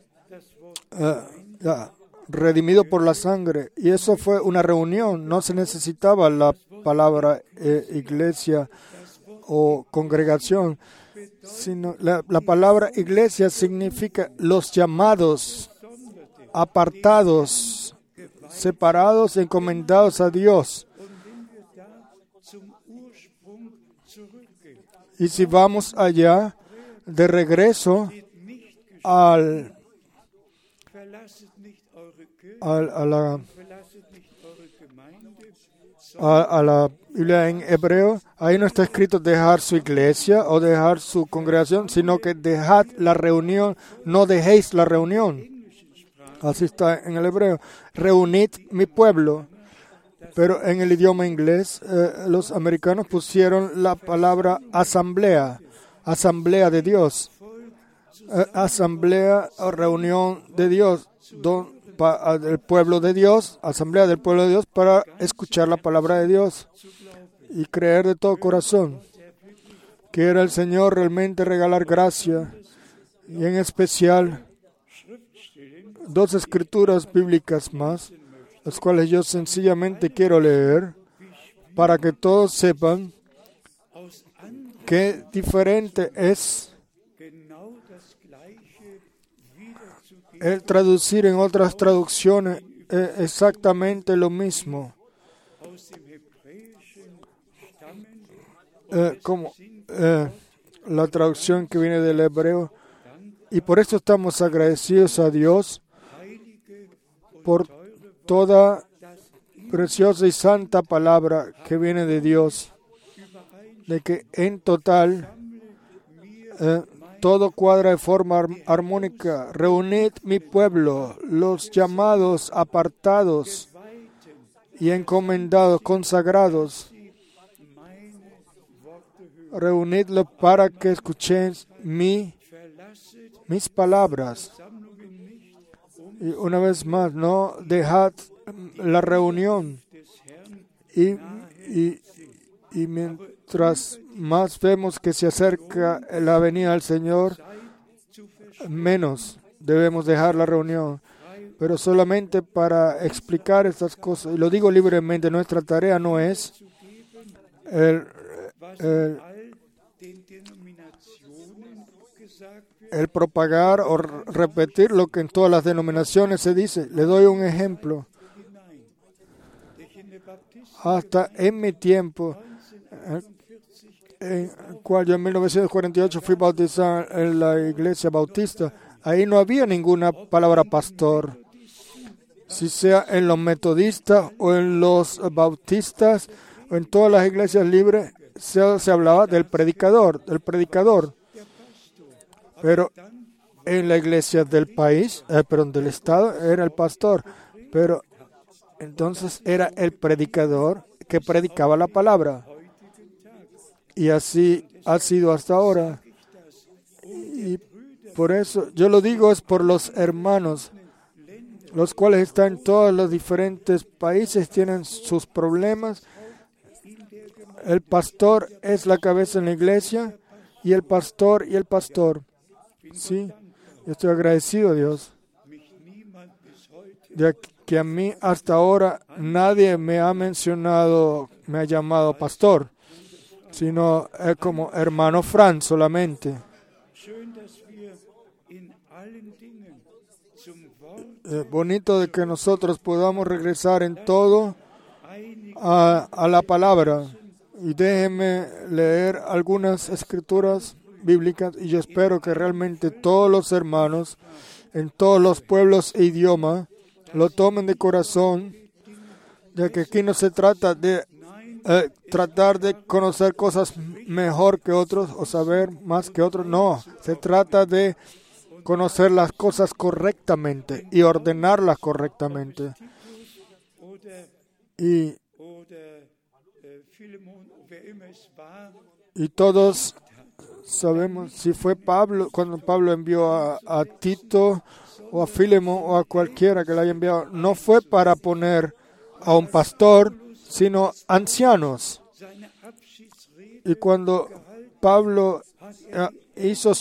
redimido por la sangre. Y eso fue una reunión, no se necesitaba la palabra iglesia o congregación, sino la palabra iglesia significa los llamados, apartados, separados, encomendados a Dios. Y si vamos allá, de regreso a la Biblia en hebreo, ahí no está escrito dejar su iglesia o dejar su congregación, sino que dejad la reunión, no dejéis la reunión. Así está en el hebreo. Reunid mi pueblo. Pero en el idioma inglés, los americanos pusieron la palabra asamblea, asamblea de Dios, asamblea o reunión de Dios, del pueblo de Dios, asamblea del pueblo de Dios para escuchar la palabra de Dios y creer de todo corazón. Quiera el Señor realmente regalar gracia y en especial 2 escrituras bíblicas más, las cuales yo sencillamente quiero leer para que todos sepan qué diferente es el traducir en otras traducciones exactamente lo mismo. Como la traducción que viene del hebreo. Y por eso estamos agradecidos a Dios por toda preciosa y santa palabra que viene de Dios, de que en total todo cuadra de forma armónica. Reunid mi pueblo, los llamados, apartados y encomendados, consagrados. Reunidlo para que escuchéis mis palabras. Y una vez más, no dejad la reunión. Y mientras más vemos que se acerca la venida del Señor, menos debemos dejar la reunión. Pero solamente para explicar estas cosas, y lo digo libremente, nuestra tarea no es el propagar o repetir lo que en todas las denominaciones se dice. Le doy un ejemplo. Hasta en mi tiempo, en cual yo en 1948 fui bautizado en la iglesia bautista, ahí no había ninguna palabra pastor. Si sea en los metodistas o en los bautistas o en todas las iglesias libres, se hablaba del predicador. Pero en la iglesia del país, del estado, era el pastor. Pero entonces era el predicador que predicaba la palabra. Y así ha sido hasta ahora. Y por eso, yo lo digo es por los hermanos, los cuales están en todos los diferentes países, tienen sus problemas. El pastor es la cabeza en la iglesia, y el pastor. Sí, yo estoy agradecido a Dios de que a mí hasta ahora nadie me ha llamado pastor, sino como hermano Fran solamente. Bonito de que nosotros podamos regresar en todo a la palabra. Y déjenme leer algunas escrituras bíblicas, y yo espero que realmente todos los hermanos en todos los pueblos e idiomas lo tomen de corazón, ya que aquí no se trata de tratar de conocer cosas mejor que otros o saber más que otros. No, se trata de conocer las cosas correctamente y ordenarlas correctamente. Y todos sabemos si fue Pablo, cuando Pablo envió a Tito o a Filemón o a cualquiera que le haya enviado, no fue para poner a un pastor, sino ancianos. Y cuando Pablo hizo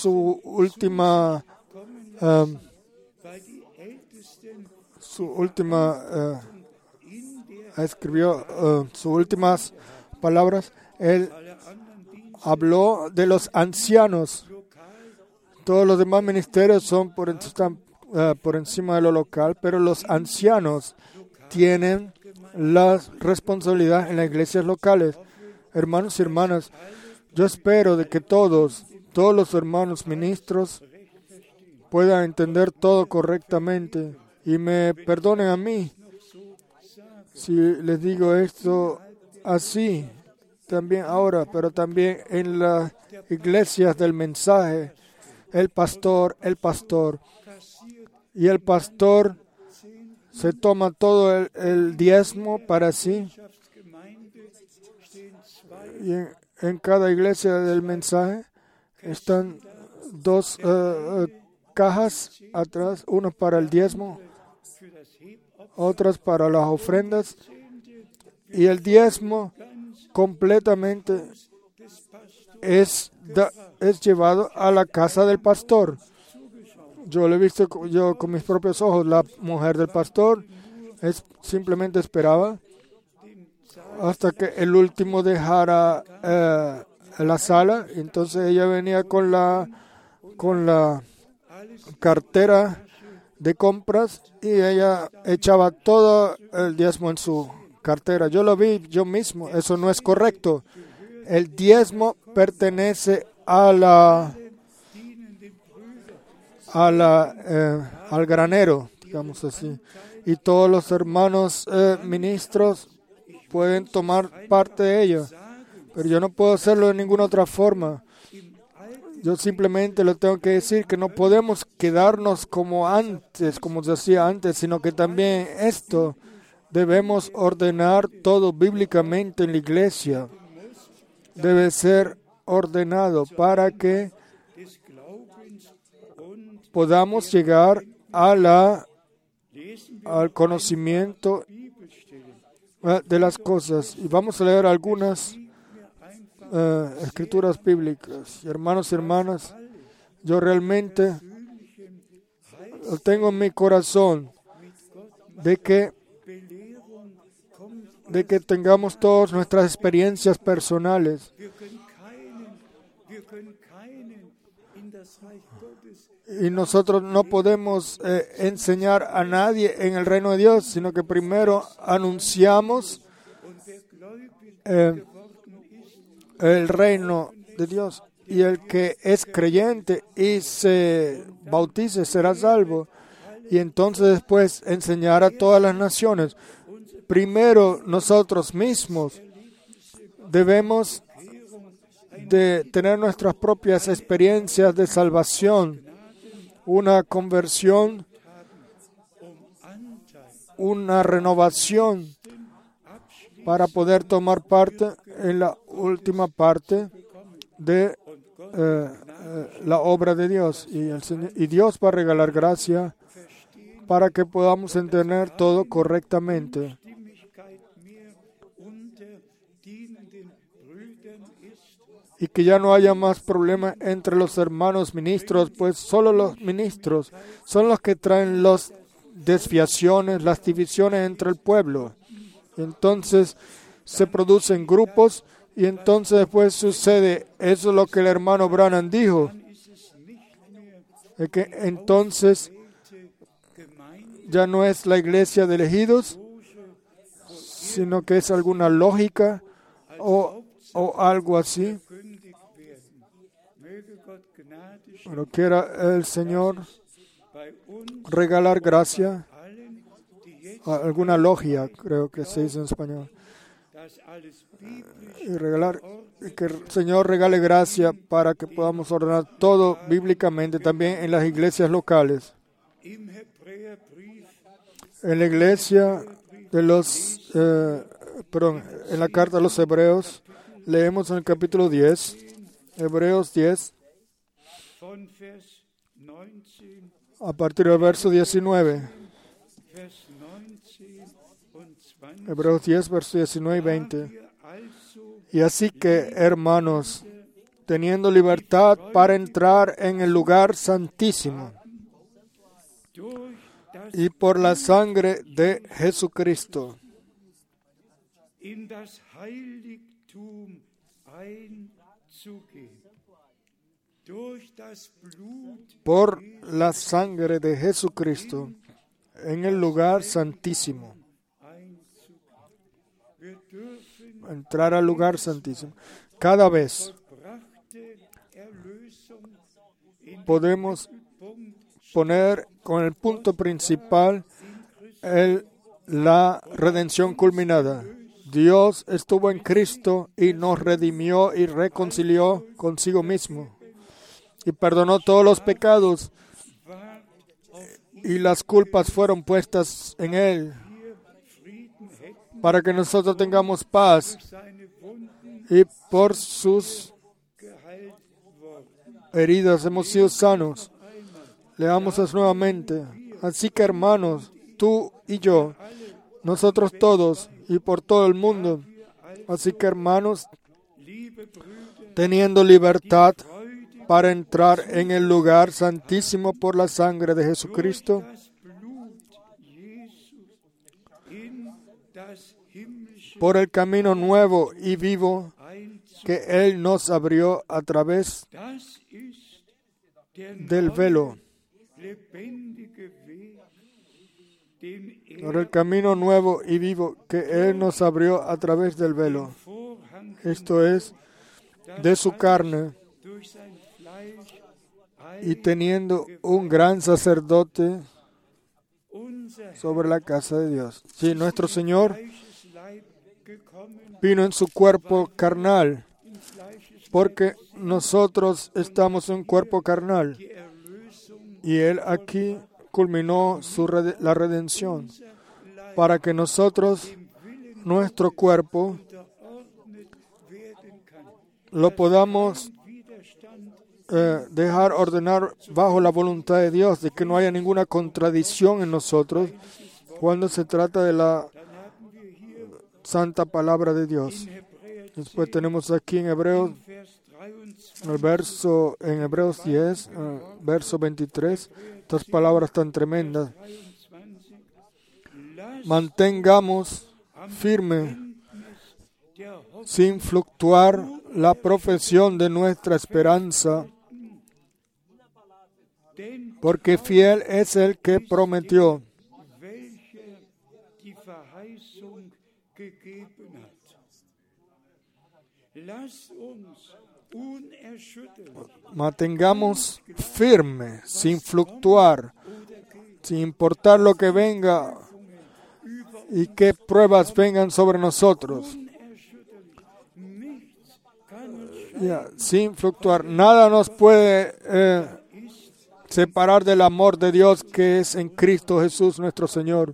escribió sus últimas palabras, él habló de los ancianos. Todos los demás ministerios están por encima de lo local, pero los ancianos tienen la responsabilidad en las iglesias locales. Hermanos y hermanas, yo espero de que todos los hermanos ministros puedan entender todo correctamente y me perdonen a mí si les digo esto así también ahora, pero también en las iglesias del mensaje, el pastor se toma todo el diezmo para sí. Y en cada iglesia del mensaje están dos cajas atrás, una para el diezmo, otras para las ofrendas, y el diezmo completamente es llevado a la casa del pastor. Yo lo he visto con mis propios ojos. La mujer del pastor simplemente esperaba hasta que el último dejara la sala. Entonces ella venía con la cartera de compras y ella echaba todo el diezmo en su cartera. Yo lo vi yo mismo. Eso no es correcto. El diezmo pertenece al granero, digamos así. Y todos los hermanos ministros pueden tomar parte de ello. Pero yo no puedo hacerlo de ninguna otra forma. Yo simplemente le tengo que decir que no podemos quedarnos como antes, como se hacía antes, sino que también esto debemos ordenar todo bíblicamente en la iglesia. Debe ser ordenado para que podamos llegar al conocimiento de las cosas. Y vamos a leer algunas escrituras bíblicas. Hermanos y hermanas, yo realmente tengo en mi corazón de que tengamos todas nuestras experiencias personales. Y nosotros no podemos enseñar a nadie en el reino de Dios, sino que primero anunciamos el reino de Dios. Y el que es creyente y se bautice será salvo. Y entonces después enseñar a todas las naciones. Primero nosotros mismos debemos de tener nuestras propias experiencias de salvación, una conversión, una renovación para poder tomar parte en la última parte de la obra de Dios. Y Dios va a regalar gracia para que podamos entender todo correctamente. Y que ya no haya más problema entre los hermanos ministros, pues solo los ministros son los que traen las desviaciones, las divisiones entre el pueblo. Entonces se producen grupos y entonces después sucede, eso es lo que el hermano Branham dijo, es que entonces ya no es la iglesia de elegidos, sino que es alguna lógica o algo así. Pero quiera el Señor regalar gracia, alguna logia, creo que se dice en español. y que el Señor regale gracia para que podamos ordenar todo bíblicamente también en las iglesias locales. En la iglesia de los, en la carta a los Hebreos, leemos en el capítulo 10, Hebreos 10, a partir del verso 19. Hebreos 10, versos 19 y 20. Y así que, hermanos, teniendo libertad para entrar en el lugar santísimo, y por la sangre de Jesucristo, por la sangre de Jesucristo, en el lugar santísimo. Entrar al lugar santísimo. Cada vez podemos poner con el punto principal la redención culminada. Dios estuvo en Cristo y nos redimió y reconcilió consigo mismo y perdonó todos los pecados y las culpas fueron puestas en Él para que nosotros tengamos paz, y por sus heridas hemos sido sanos. Leamos eso nuevamente. Así que, hermanos, tú y yo, nosotros todos y por todo el mundo, así que, hermanos, teniendo libertad para entrar en el lugar santísimo por la sangre de Jesucristo, por el camino nuevo y vivo que Él nos abrió a través del velo. Por el camino nuevo y vivo que Él nos abrió a través del velo. Esto es, de su carne, y teniendo un gran sacerdote sobre la casa de Dios. Sí, nuestro Señor vino en su cuerpo carnal, porque nosotros estamos en un cuerpo carnal. Y Él aquí culminó la redención, para que nosotros, nuestro cuerpo, lo podamos dejar ordenar bajo la voluntad de Dios, de que no haya ninguna contradicción en nosotros cuando se trata de la santa palabra de Dios. Después tenemos aquí en Hebreos, en Hebreos 10, verso 23, estas palabras tan tremendas. Mantengamos firme, sin fluctuar, la profesión de nuestra esperanza, porque fiel es el que prometió. Mantengamos firme, sin fluctuar, sin importar lo que venga y qué pruebas vengan sobre nosotros. Sin fluctuar. Nada nos puede separar del amor de Dios que es en Cristo Jesús nuestro Señor.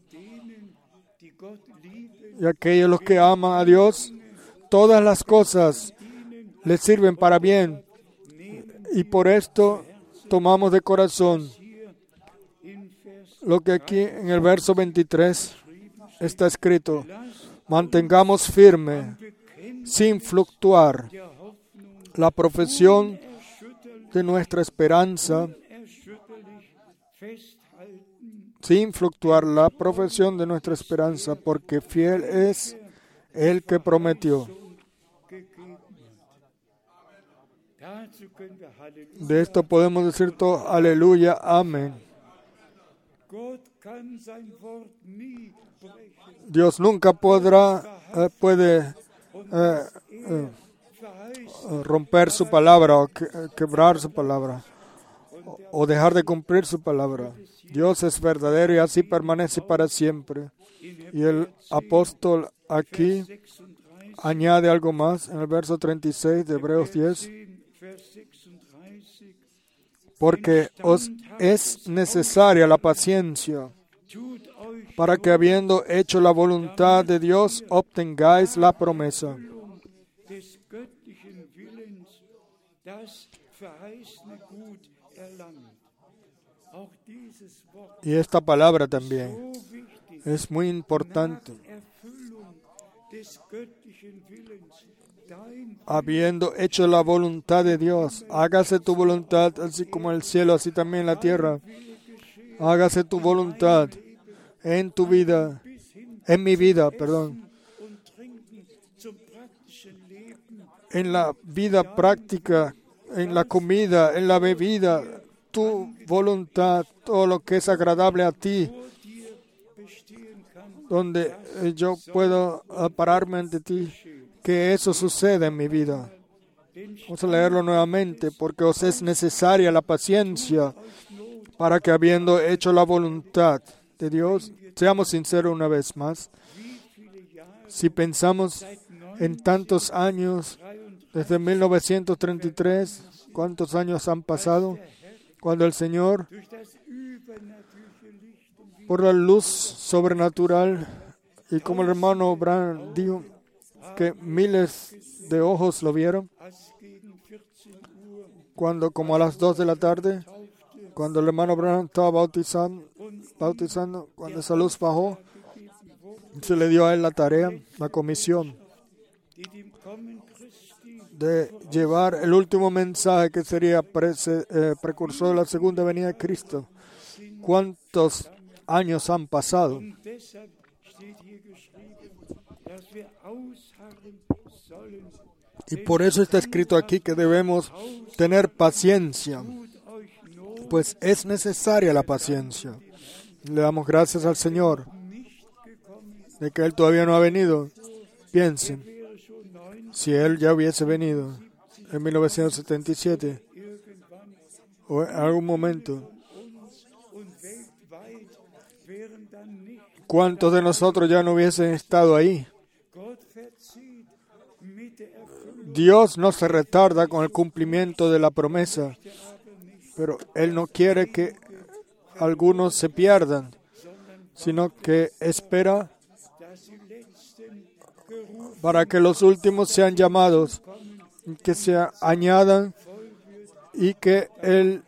Y aquellos los que aman a Dios, todas las cosas les sirven para bien. Y por esto tomamos de corazón lo que aquí en el verso 23 está escrito. Mantengamos firme, sin fluctuar, la profesión de nuestra esperanza, sin fluctuar la profesión de nuestra esperanza, porque fiel es el que prometió. De esto podemos decir todo, aleluya, amén. Dios nunca puede romper su palabra o quebrar su palabra o dejar de cumplir su palabra. Dios es verdadero y así permanece para siempre. Y el apóstol aquí añade algo más en el verso 36 de Hebreos 10. Porque os es necesaria la paciencia, para que habiendo hecho la voluntad de Dios, obtengáis la promesa. Y esta palabra también es muy importante. Habiendo hecho la voluntad de Dios, hágase tu voluntad, así como en el cielo, así también en la tierra. Hágase tu voluntad en tu vida, en mi vida, en la vida práctica, en la comida, en la bebida, tu voluntad, todo lo que es agradable a ti, donde yo puedo pararme ante ti, que eso suceda en mi vida. Vamos a leerlo nuevamente, porque os es necesaria la paciencia, para que habiendo hecho la voluntad de Dios, seamos sinceros una vez más, si pensamos en tantos años, desde 1933, ¿cuántos años han pasado? Cuando el Señor, por la luz sobrenatural, y como el hermano Branham dijo, que miles de ojos lo vieron, cuando como a las 2 de la tarde, cuando el hermano Branham estaba bautizando, cuando esa luz bajó, se le dio a él la tarea, la comisión de llevar el último mensaje que sería precursor de la segunda venida de Cristo. ¿Cuántos años han pasado? Y por eso está escrito aquí que debemos tener paciencia, pues es necesaria la paciencia. Le damos gracias al Señor de que Él todavía no ha venido. Piensen, si Él ya hubiese venido en 1977 o en algún momento, ¿cuántos de nosotros ya no hubiesen estado ahí? Dios no se retarda con el cumplimiento de la promesa, pero Él no quiere que algunos se pierdan, sino que espera para que los últimos sean llamados, que se añadan y que el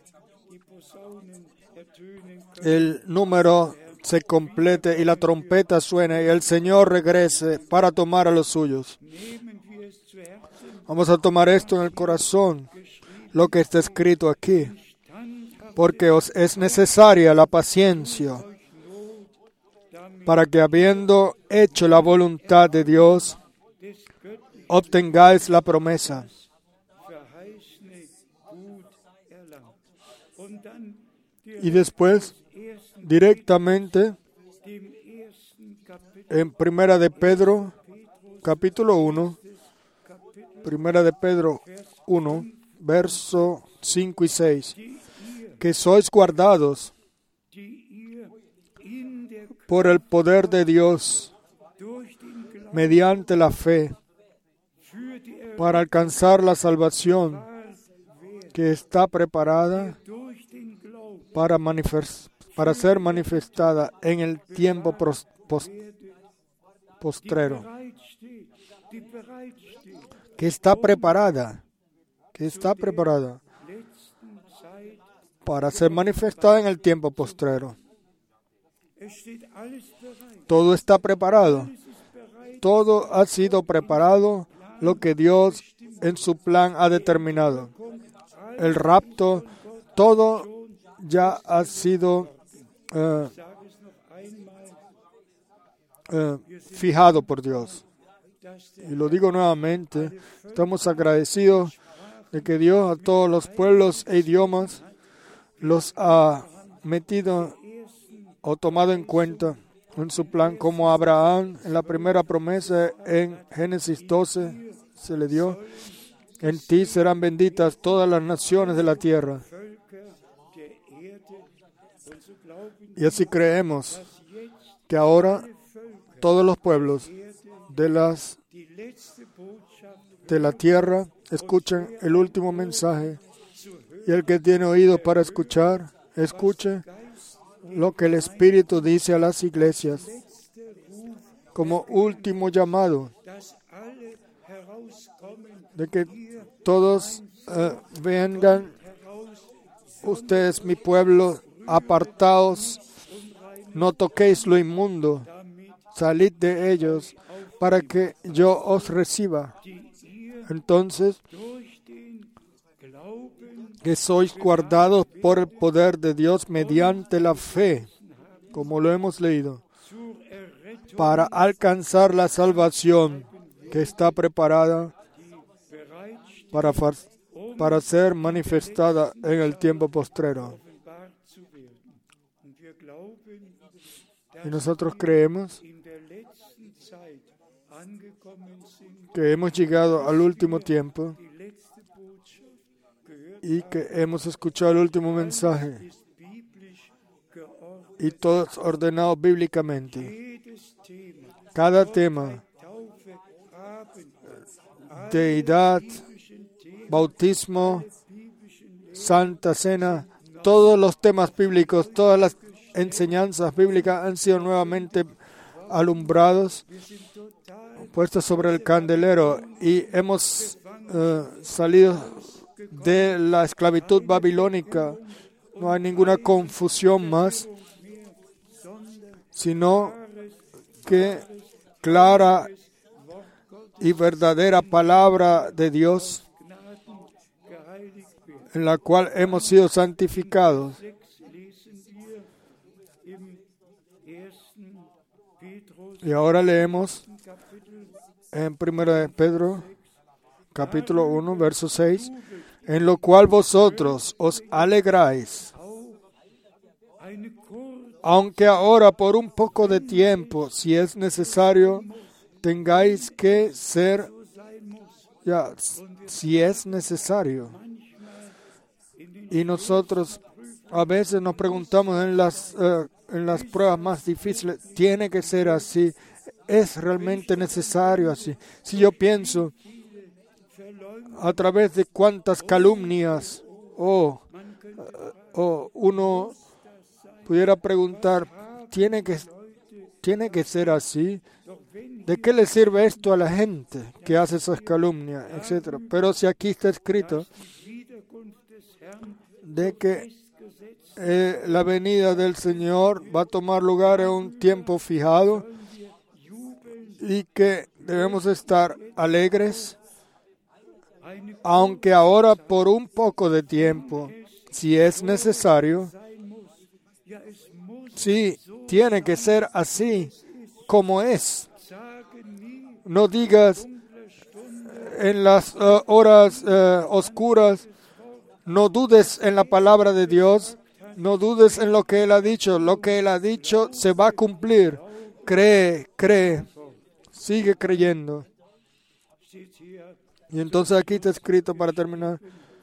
número se complete y la trompeta suene y el Señor regrese para tomar a los suyos. Vamos a tomar esto en el corazón, lo que está escrito aquí, porque os es necesaria la paciencia, para que habiendo hecho la voluntad de Dios, obtengáis la promesa. Y después, directamente, en Primera de Pedro, capítulo 1, Primera de Pedro 1, verso 5 y 6, que sois guardados por el poder de Dios mediante la fe para alcanzar la salvación que está preparada para ser manifestada en el tiempo postrero, que está preparada para ser manifestada en el tiempo postrero. Todo está preparado. Todo ha sido preparado, lo que Dios en su plan ha determinado. El rapto, todo ya ha sido fijado por Dios. Y lo digo nuevamente, estamos agradecidos de que Dios a todos los pueblos e idiomas los ha metido o tomado en cuenta en su plan, como a Abraham en la primera promesa en Génesis 12 se le dio: en ti serán benditas todas las naciones de la tierra. Y así creemos que ahora todos los pueblos de las de la tierra escuchen el último mensaje. Y el que tiene oído para escuchar, escuche lo que el Espíritu dice a las iglesias como último llamado, de que todos vengan, ustedes, mi pueblo, apartaos, no toquéis lo inmundo, salid de ellos, para que yo os reciba. Entonces, que sois guardados por el poder de Dios mediante la fe, como lo hemos leído, para alcanzar la salvación que está preparada para ser manifestada en el tiempo postrero. Y nosotros creemos que hemos llegado al último tiempo y que hemos escuchado el último mensaje, y todos ordenados bíblicamente. Cada tema, deidad, bautismo, Santa Cena, todos los temas bíblicos, todas las enseñanzas bíblicas han sido nuevamente alumbrados, puestos sobre el candelero, y hemos salido de la esclavitud babilónica. No hay ninguna confusión más, sino que clara y verdadera palabra de Dios, en la cual hemos sido santificados. Y ahora leemos en 1 de Pedro, capítulo 1, verso 6, en lo cual vosotros os alegráis, aunque ahora por un poco de tiempo, si es necesario, tengáis que ser, si es necesario. Y nosotros a veces nos preguntamos en las pruebas más difíciles, ¿tiene que ser así? ¿Es realmente necesario así? Si yo pienso a través de cuántas calumnias o uno pudiera preguntar, ¿tiene que ser así? ¿De qué le sirve esto a la gente que hace esas calumnias, etcétera? Pero si aquí está escrito de que la venida del Señor va a tomar lugar en un tiempo fijado y que debemos estar alegres, aunque ahora por un poco de tiempo, si es necesario. Sí, tiene que ser así como es. No digas en las horas oscuras, no dudes en la palabra de Dios, no dudes en lo que Él ha dicho. Lo que Él ha dicho se va a cumplir. Cree, sigue creyendo. Y entonces aquí está escrito, para terminar,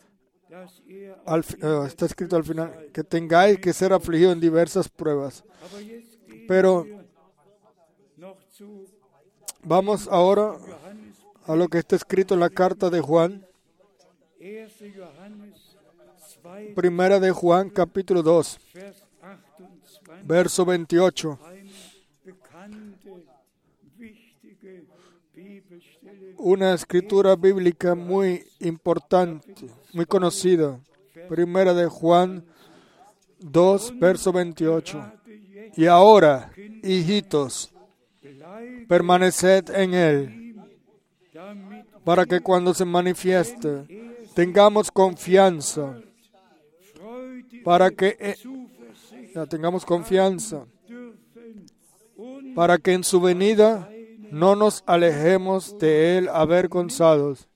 está escrito al final, que tengáis que ser afligidos en diversas pruebas. Pero vamos ahora a lo que está escrito en la carta de Juan. Primera de Juan, capítulo 2, verso 28. Una escritura bíblica muy importante, muy conocida. Primera de Juan 2, verso 28. Y ahora, hijitos, permaneced en Él, para que cuando se manifieste tengamos confianza, para que en su venida no nos alejemos de Él avergonzados.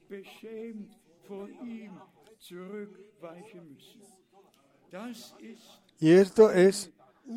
Y esto es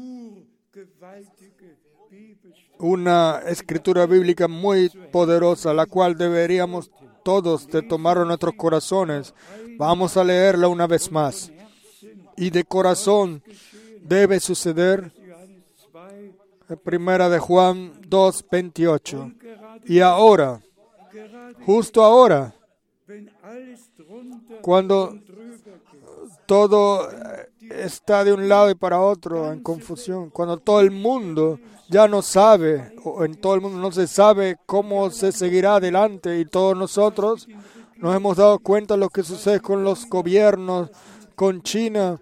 una escritura bíblica muy poderosa, la cual deberíamos todos de tomar en nuestros corazones. Vamos a leerla una vez más. Y de corazón debe suceder. Primera de Juan 2, 28. Y ahora, justo ahora, wenn alles drunter cuando und drüber geht. todo está de un lado y para otro en confusión, cuando todo el mundo ya no sabe, o en todo el mundo no se sabe cómo se seguirá adelante, y todos nosotros nos hemos dado cuenta de lo que sucede con los gobiernos, con China,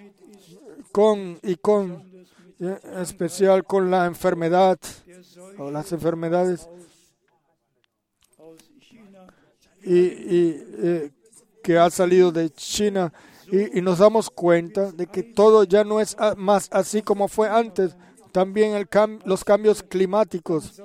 en especial con la enfermedad, o las enfermedades que ha salido de China, y nos damos cuenta de que todo ya no es más así como fue antes. También los cambios climáticos.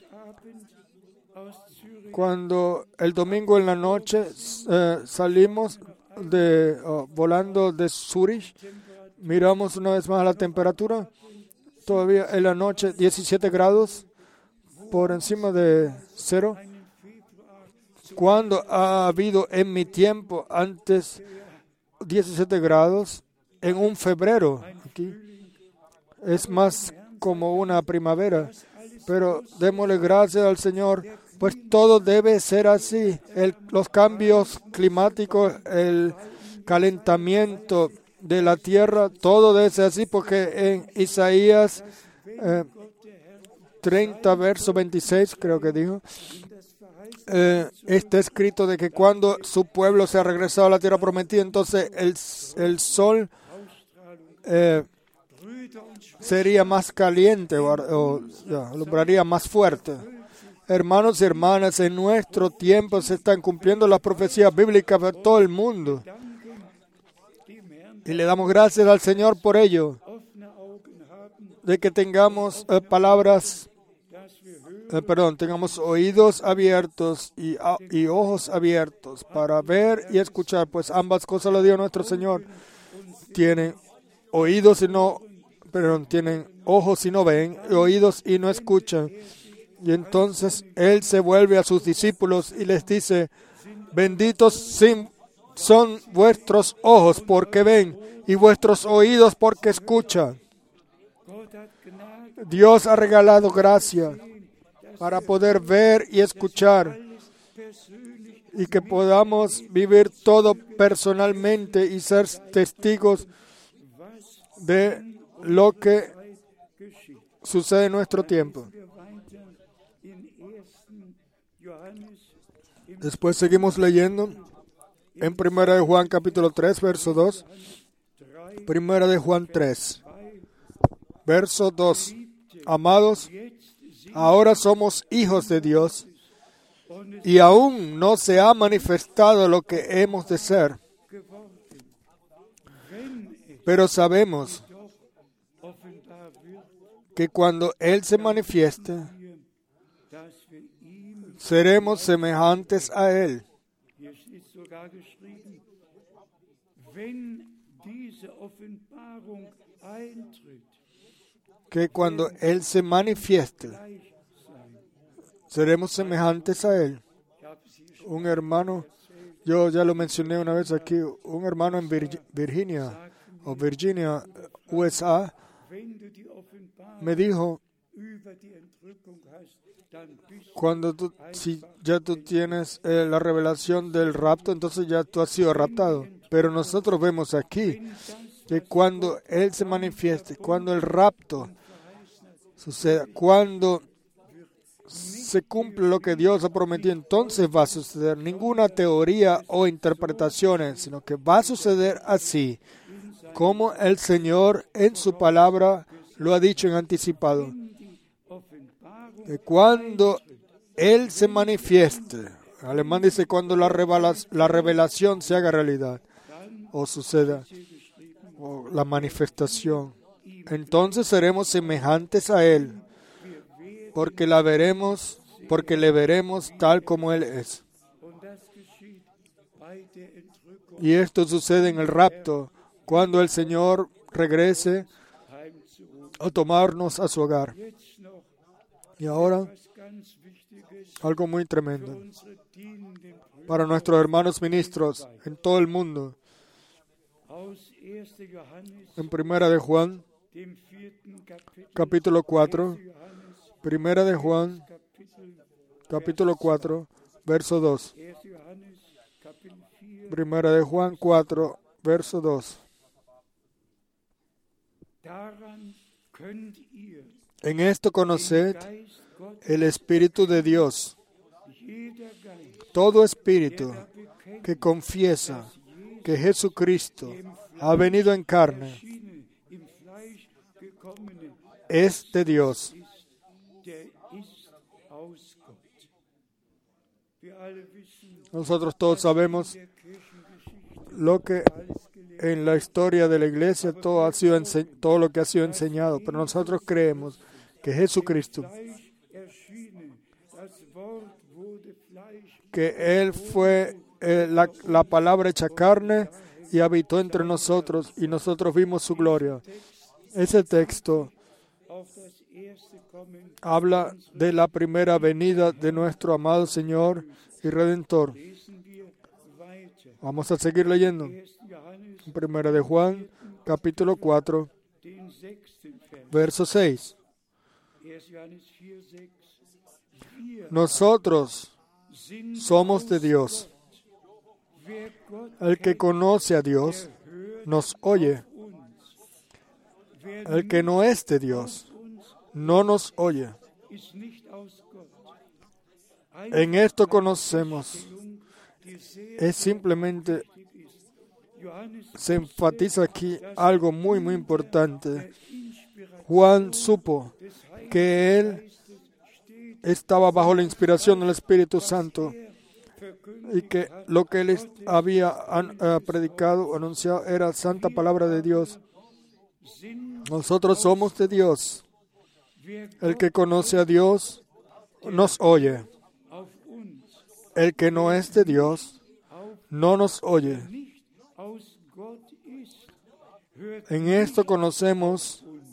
Cuando el domingo en la noche salimos volando de Zurich, miramos una vez más la temperatura, todavía en la noche 17 grados por encima de cero. Cuando ha habido en mi tiempo antes 17 grados en un febrero aquí, es más como una primavera, pero démosle gracias al Señor, pues todo debe ser así. Los cambios climáticos, el calentamiento de la tierra, todo debe ser así, porque en Isaías 30, verso 26, creo que dijo, está escrito de que cuando su pueblo se ha regresado a la tierra prometida, entonces el sol sería más caliente o alumbraría más fuerte. Hermanos y hermanas, en nuestro tiempo se están cumpliendo las profecías bíblicas para todo el mundo. Y le damos gracias al Señor por ello, de que tengamos tengamos oídos abiertos y ojos abiertos para ver y escuchar, pues ambas cosas lo dio nuestro Señor. Tienen oídos tienen ojos y no ven, y oídos y no escuchan. Y entonces Él se vuelve a sus discípulos y les dice: benditos son vuestros ojos porque ven, y vuestros oídos porque escuchan. Dios ha regalado gracia para poder ver y escuchar, y que podamos vivir todo personalmente y ser testigos de lo que sucede en nuestro tiempo. Después seguimos leyendo en 1 de Juan capítulo 3, verso 2. 1 de Juan 3, verso 2. Amados, ahora somos hijos de Dios, y aún no se ha manifestado lo que hemos de ser. Pero sabemos que cuando Él se manifieste, seremos semejantes a Él. Que cuando Él se manifieste, seremos semejantes a Él. Un hermano, yo ya lo mencioné una vez aquí, un hermano en Virginia, USA, me dijo: si ya tú tienes la revelación del rapto, entonces ya tú has sido raptado. Pero nosotros vemos aquí que cuando Él se manifieste, cuando el rapto suceda, cuando se cumple lo que Dios ha prometido, entonces va a suceder. Ninguna teoría o interpretaciones, sino que va a suceder así, como el Señor en su palabra lo ha dicho en anticipado. Que cuando Él se manifieste, en alemán dice cuando la revelación se haga realidad, o suceda, o la manifestación, entonces seremos semejantes a Él, porque le veremos tal como Él es. Y esto sucede en el rapto, cuando el Señor regrese a tomarnos a su hogar. Y ahora, algo muy tremendo para nuestros hermanos ministros en todo el mundo. En 1 de Juan, capítulo 4, 1 de Juan, capítulo 4, verso 2. 1. Johannes, Kapitel 4. Primera de Juan 4, verso 2. Daran könnt ihr En esto conoced Geist Gottes, el Espíritu de Dios. jeder Geist, Todo espíritu der bekennt, que confiesa que Jesucristo ha venido en carne erschienen, im Fleisch gekommene, es de Dios. der ist aus Gott. Wir alle wissen, Nosotros todos sabemos der Kirchengeschichte lo que en la historia de la iglesia todo lo que ha sido enseñado, pero nosotros creemos que Jesucristo, Fleisch erschienen, das Wort wurde Fleisch, que Él fue la palabra hecha carne y habitó entre nosotros y nosotros vimos su gloria. Ese texto auf das erste Kommen habla de la primera venida de nuestro amado Señor y Redentor. lesen wir weiter. Vamos a seguir leyendo. 1. Johannes, Primera de Juan, capítulo 4, den 6. Vers. verso 6. 1. Johannes 4, 6. Wir Nosotros sind somos de Dios. wer Gott El que conoce a Dios nos oye. uns, wer El que no es de Dios uns no nos oye. ist nicht aus Gott. En esto conocemos. Die sehr Es simplemente, wichtig ist. Johannes se enfatiza aquí algo muy, muy importante. Inspiration Juan supo des Heiligen que él Geistes steht, estaba bajo la inspiración del Espíritu Santo verkündigt y que lo que él había predicado, anunciado, era santa palabra de Dios. sind, Nosotros somos de Dios. wer El que conoce a Dios nos oye. auf uns El que no es de Dios no nos oye. nicht aus Gott ist, hört En esto conocemos uns.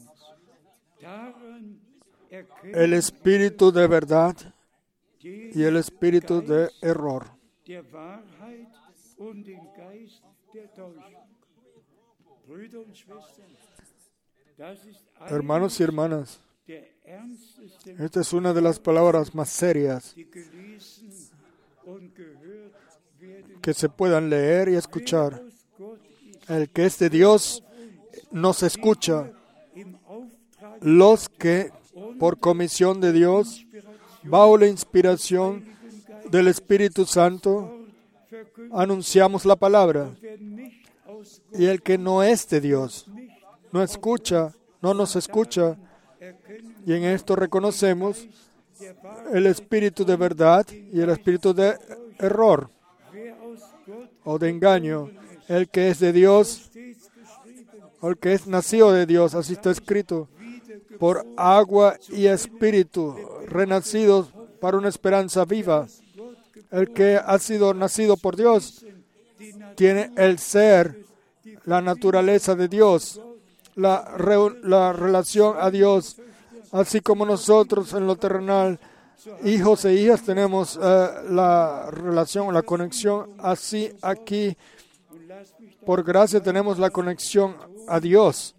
Daran erkennt el espíritu de verdad den y el espíritu de error. der Wahrheit und den Geist der Täuschung. Brüder und Schwestern, das ist Hermanos y hermanas, der ernsteste, esta es una de las palabras más serias die gelesen und gehört werden. que se puedan leer y escuchar. Aus Gott ist El que es de Dios nos escucha. im Auftrag Los que, por comisión de Dios, bajo la inspiración del Espíritu Santo, verkündigt, anunciamos la palabra. wer nicht aus Gott Y el que no es de Dios no escucha, no nos escucha. erkennen, Y en esto reconocemos der Wahrheit, el espíritu de verdad y el espíritu de error wer aus Gott o de engaño. El que es de Dios stets geschrieben, o el que es nacido de Dios, así está escrito, por agua y espíritu, renacidos para una esperanza viva. El que ha sido nacido por Dios tiene el ser, la naturaleza de Dios, la relación a Dios, así como nosotros en lo terrenal, hijos e hijas, tenemos la relación, la conexión, así aquí, por gracia, tenemos la conexión a Dios.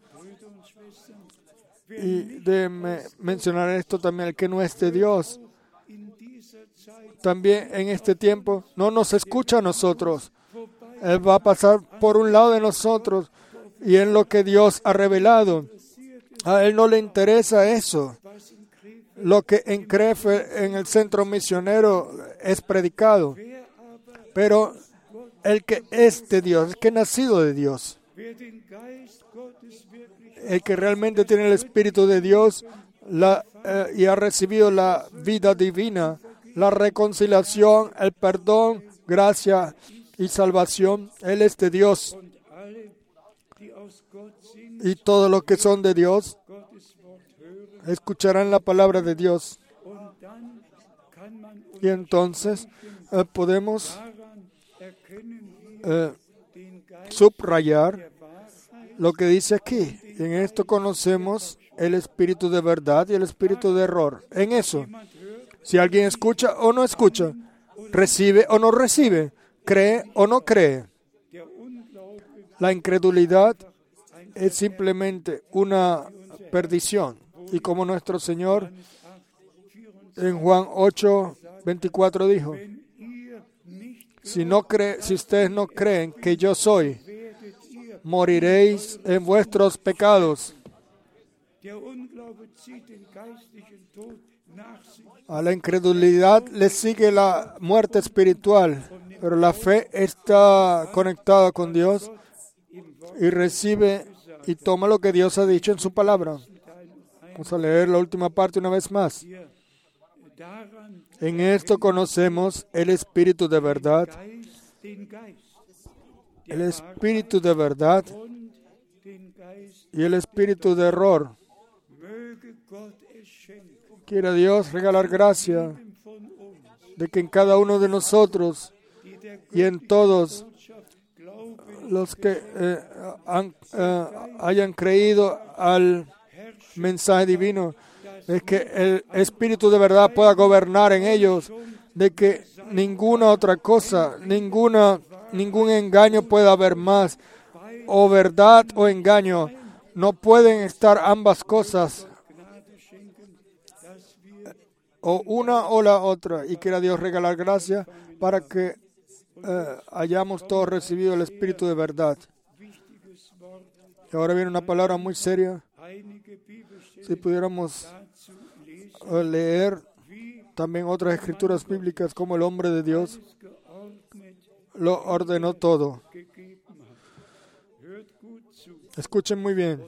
Y déjenme mencionar esto también, el que no es de Dios, in dieser Zeit también en este tiempo no nos escucha a nosotros. Él va a pasar por un lado de nosotros y en lo que Dios ha revelado. A Él no le interesa eso. Lo que en Krefeld, en el centro misionero, es predicado. Pero el que es de Dios, el que es nacido de Dios, wer den Geist Gottes wirklich el que realmente tiene el Espíritu de Dios y ha recibido la vida divina, la reconciliación, el perdón, gracia y salvación, Él es de Dios. und alle, die aus Gott sind, Y todos los que son de Dios Gottes Wort hören, escucharán la palabra de Dios. und dann kann man Y entonces podemos daran erkennen wir den Geist subrayar der Wahrheit, lo que dice aquí. En esto conocemos el espíritu de verdad y el espíritu de error. En eso, si alguien escucha o no escucha, recibe o no recibe, cree o no cree. der Unglaube La incredulidad es simplemente una perdición. Y como nuestro Señor en Juan 8:24 dijo, wenn Si ustedes no creen que yo soy, moriréis en vuestros pecados. A la incredulidad le sigue la muerte espiritual, pero la fe está conectada con Dios y recibe y toma lo que Dios ha dicho en su palabra. Vamos a leer la última parte una vez más. En esto conocemos el Espíritu de verdad, el Espíritu de verdad y el Espíritu de error. Quiera Dios regalar gracia de que en cada uno de nosotros y en todos los que hayan creído al mensaje divino, de que el Espíritu de verdad pueda gobernar en ellos, de que ninguna otra cosa, ningún engaño pueda haber más, o verdad o engaño. No pueden estar ambas cosas, o una o la otra. Y quiera Dios regalar gracia para que hayamos todos recibido el Espíritu de verdad. Y ahora viene una palabra muy seria. Si pudiéramos leer también otras escrituras bíblicas, como el hombre de Dios lo ordenó todo. Escuchen muy bien.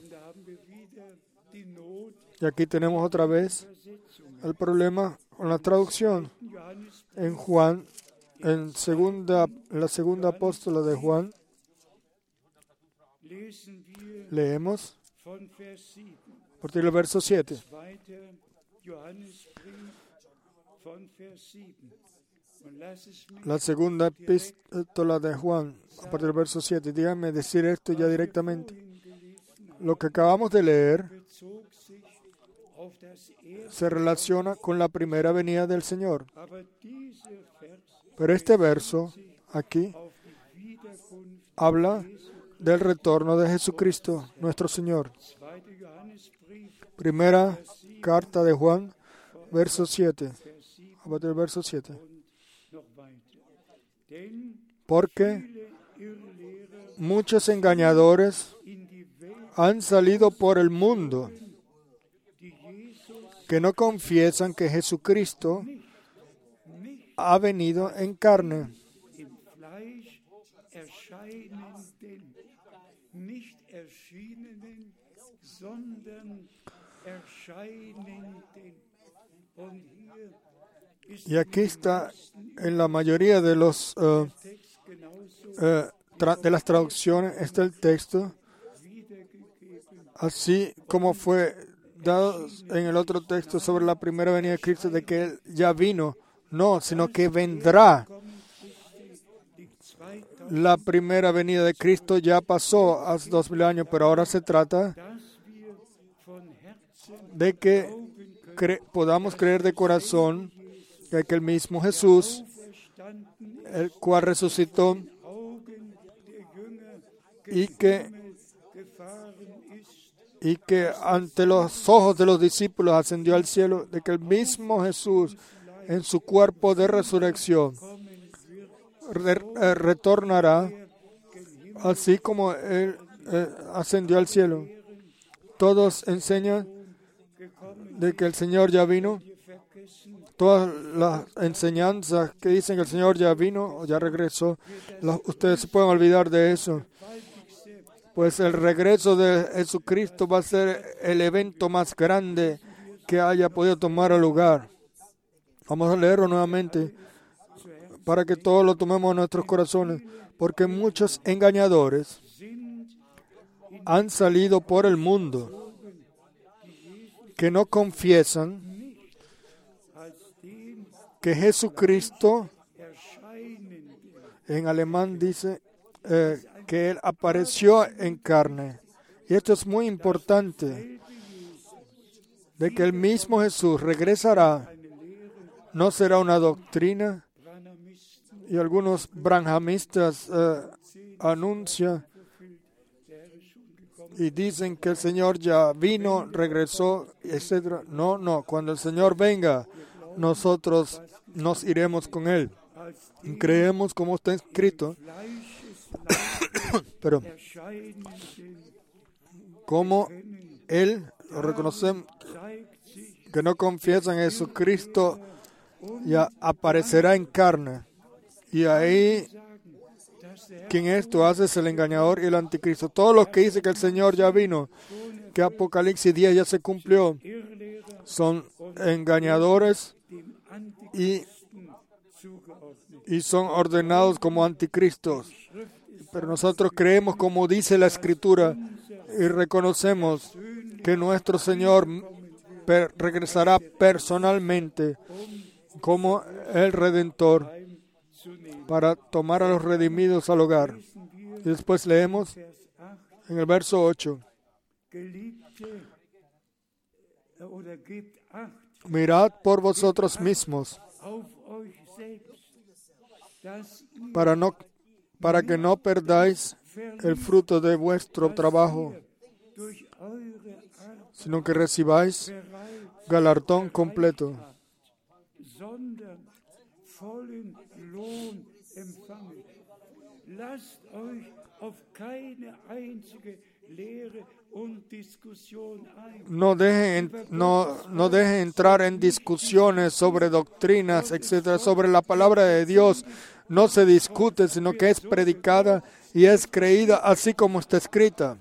Y aquí tenemos otra vez el problema con la traducción. En Juan, en la segunda epístola de Juan, leemos a partir del verso 7. La segunda epístola de Juan, a partir del verso 7. Díganme decir esto ya directamente. Lo que acabamos de leer se relaciona con la primera venida del Señor. Pero este verso aquí habla del retorno de Jesucristo, nuestro Señor. Primera carta de Juan, verso 7. A partir del verso 7. Porque muchos engañadores han salido por el mundo que no confiesan que Jesucristo ha venido en carne. Y aquí está en la mayoría de de las traducciones está el texto, así como fue dado en el otro texto sobre la primera venida de Cristo, de que Él ya vino, no, sino que vendrá. La primera venida de Cristo ya pasó hace 2000 años, pero ahora se trata de que podamos creer de corazón que el mismo Jesús, el cual resucitó y que ante los ojos de los discípulos ascendió al cielo, de que el mismo Jesús en su cuerpo de resurrección retornará, así como Él ascendió al cielo. Todos enseñan de que el Señor ya vino. Todas las enseñanzas que dicen que el Señor ya vino o ya regresó, ustedes se pueden olvidar de eso. Pues el regreso de Jesucristo va a ser el evento más grande que haya podido tomar lugar. Vamos a leerlo nuevamente para que todos lo tomemos en nuestros corazones. Porque muchos engañadores han salido por el mundo que no confiesan que Jesucristo, en alemán dice que Él apareció en carne. Y esto es muy importante, de que el mismo Jesús regresará. No será una doctrina, y algunos branhamistas anuncian y dicen que el Señor ya vino, regresó, etc. No, cuando el Señor venga, nosotros nos iremos con Él. Creemos como está escrito, pero como Él, reconocemos que no confiesan en Jesucristo, ya aparecerá en carne. Y ahí, quien esto hace es el engañador y el anticristo. Todos los que dicen que el Señor ya vino, que Apocalipsis 10 ya se cumplió, son engañadores y son ordenados como anticristos. Pero nosotros creemos como dice la Escritura y reconocemos que nuestro Señor regresará personalmente como el Redentor para tomar a los redimidos al hogar. Y después leemos en el verso 8. Mirad por vosotros mismos, para que no perdáis el fruto de vuestro trabajo, sino que recibáis galardón completo. No dejen entrar en discusiones sobre doctrinas, etcétera, sobre la palabra de Dios. No se discute, sino que es predicada y es creída así como está escrita.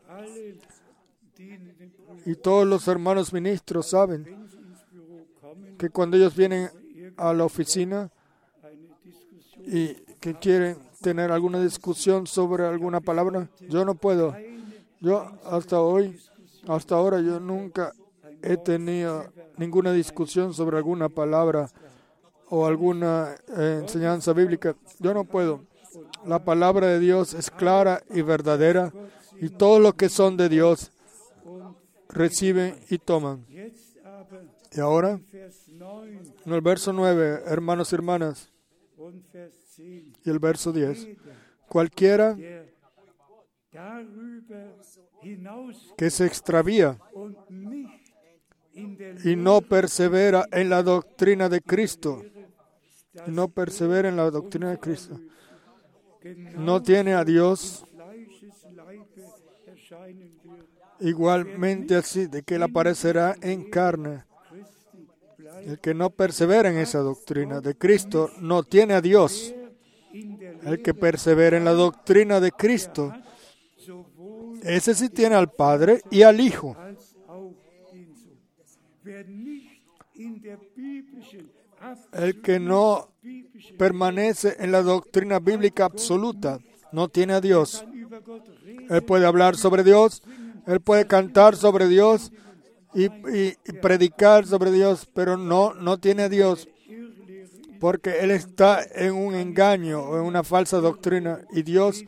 Y todos los hermanos ministros saben que cuando ellos vienen a la oficina y que quieren tener alguna discusión sobre alguna palabra, yo no puedo. Yo hasta ahora yo nunca he tenido ninguna discusión sobre alguna palabra o alguna enseñanza bíblica. Yo no puedo. La palabra de Dios es clara y verdadera, y todos los que son de Dios reciben y toman. Y ahora, en el verso 9, hermanos y hermanas, y el verso 10, cualquiera que se extravía y no persevera en la doctrina de Cristo, no tiene a Dios. Igualmente así, de que Él aparecerá en carne. El que no persevera en esa doctrina de Cristo no tiene a Dios. El que persevera en la doctrina de Cristo, ese sí tiene al Padre y al Hijo. El que no permanece en la doctrina bíblica absoluta no tiene a Dios. Él puede hablar sobre Dios, él puede cantar sobre Dios y predicar sobre Dios, pero no tiene a Dios, porque él está en un engaño o en una falsa doctrina, y Dios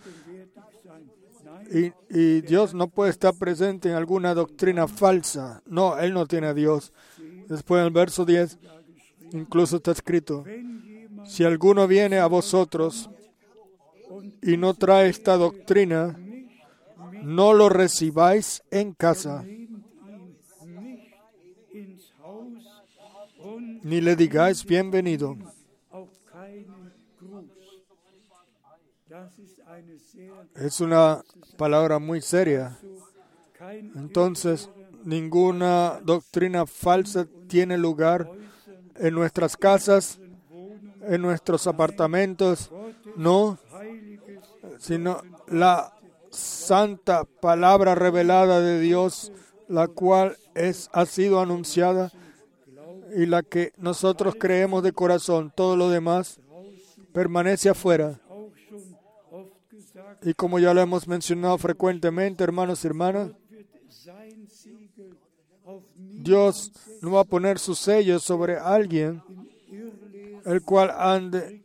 no puede estar presente en alguna doctrina falsa. No, él no tiene a Dios. Después en el verso 10, incluso está escrito: si alguno viene a vosotros y no trae esta doctrina, no lo recibáis en casa, ni le digáis bienvenido. Es una palabra muy seria. Entonces, ninguna doctrina falsa tiene lugar en nuestras casas, en nuestros apartamentos, no, sino la santa palabra revelada de Dios, la cual ha sido anunciada y la que nosotros creemos de corazón. Todo lo demás permanece afuera. Y como ya lo hemos mencionado frecuentemente, hermanos y hermanas, Dios no va a poner su sello sobre alguien el cual ande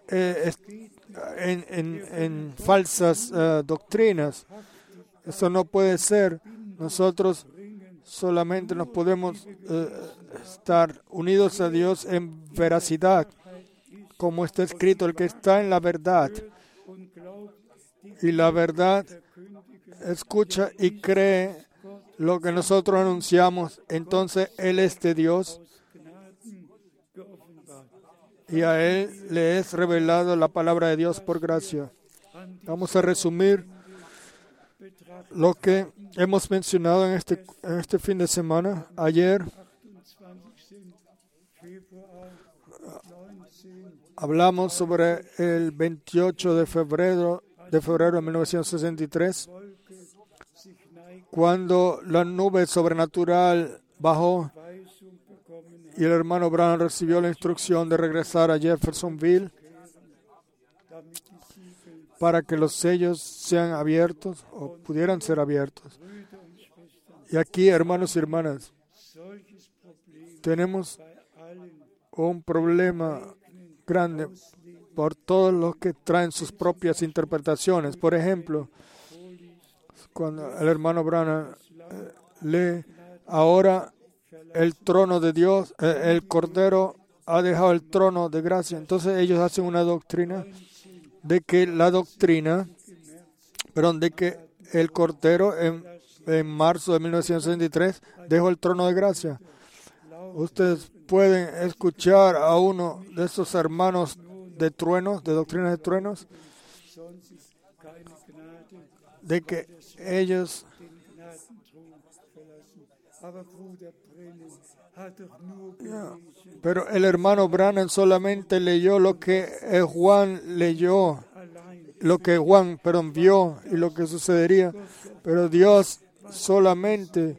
en falsas doctrinas. Eso no puede ser. Nosotros solamente nos podemos estar unidos a Dios en veracidad, como está escrito: el que está en la verdad y la verdad escucha y cree lo que nosotros anunciamos, entonces Él es de Dios y a él le es revelado la palabra de Dios por gracia. Vamos a resumir lo que hemos mencionado en este fin de semana. Ayer hablamos sobre el 28 de febrero de 1963, cuando la nube sobrenatural bajó y el hermano Branham recibió la instrucción de regresar a Jeffersonville para que los sellos sean abiertos o pudieran ser abiertos. Y aquí, hermanos y hermanas, tenemos un problema grande por todos los que traen sus propias interpretaciones. Por ejemplo, cuando el hermano Branham lee, ahora el trono de Dios, el Cordero ha dejado el trono de gracia. Entonces ellos hacen una doctrina de que el Cordero en marzo de 1963 dejó el trono de gracia. Ustedes pueden escuchar a uno de esos hermanos de truenos, de doctrinas de truenos, de que ellos pero el hermano Branham solamente leyó lo que Juan leyó, lo que Juan, vio y lo que sucedería, pero Dios solamente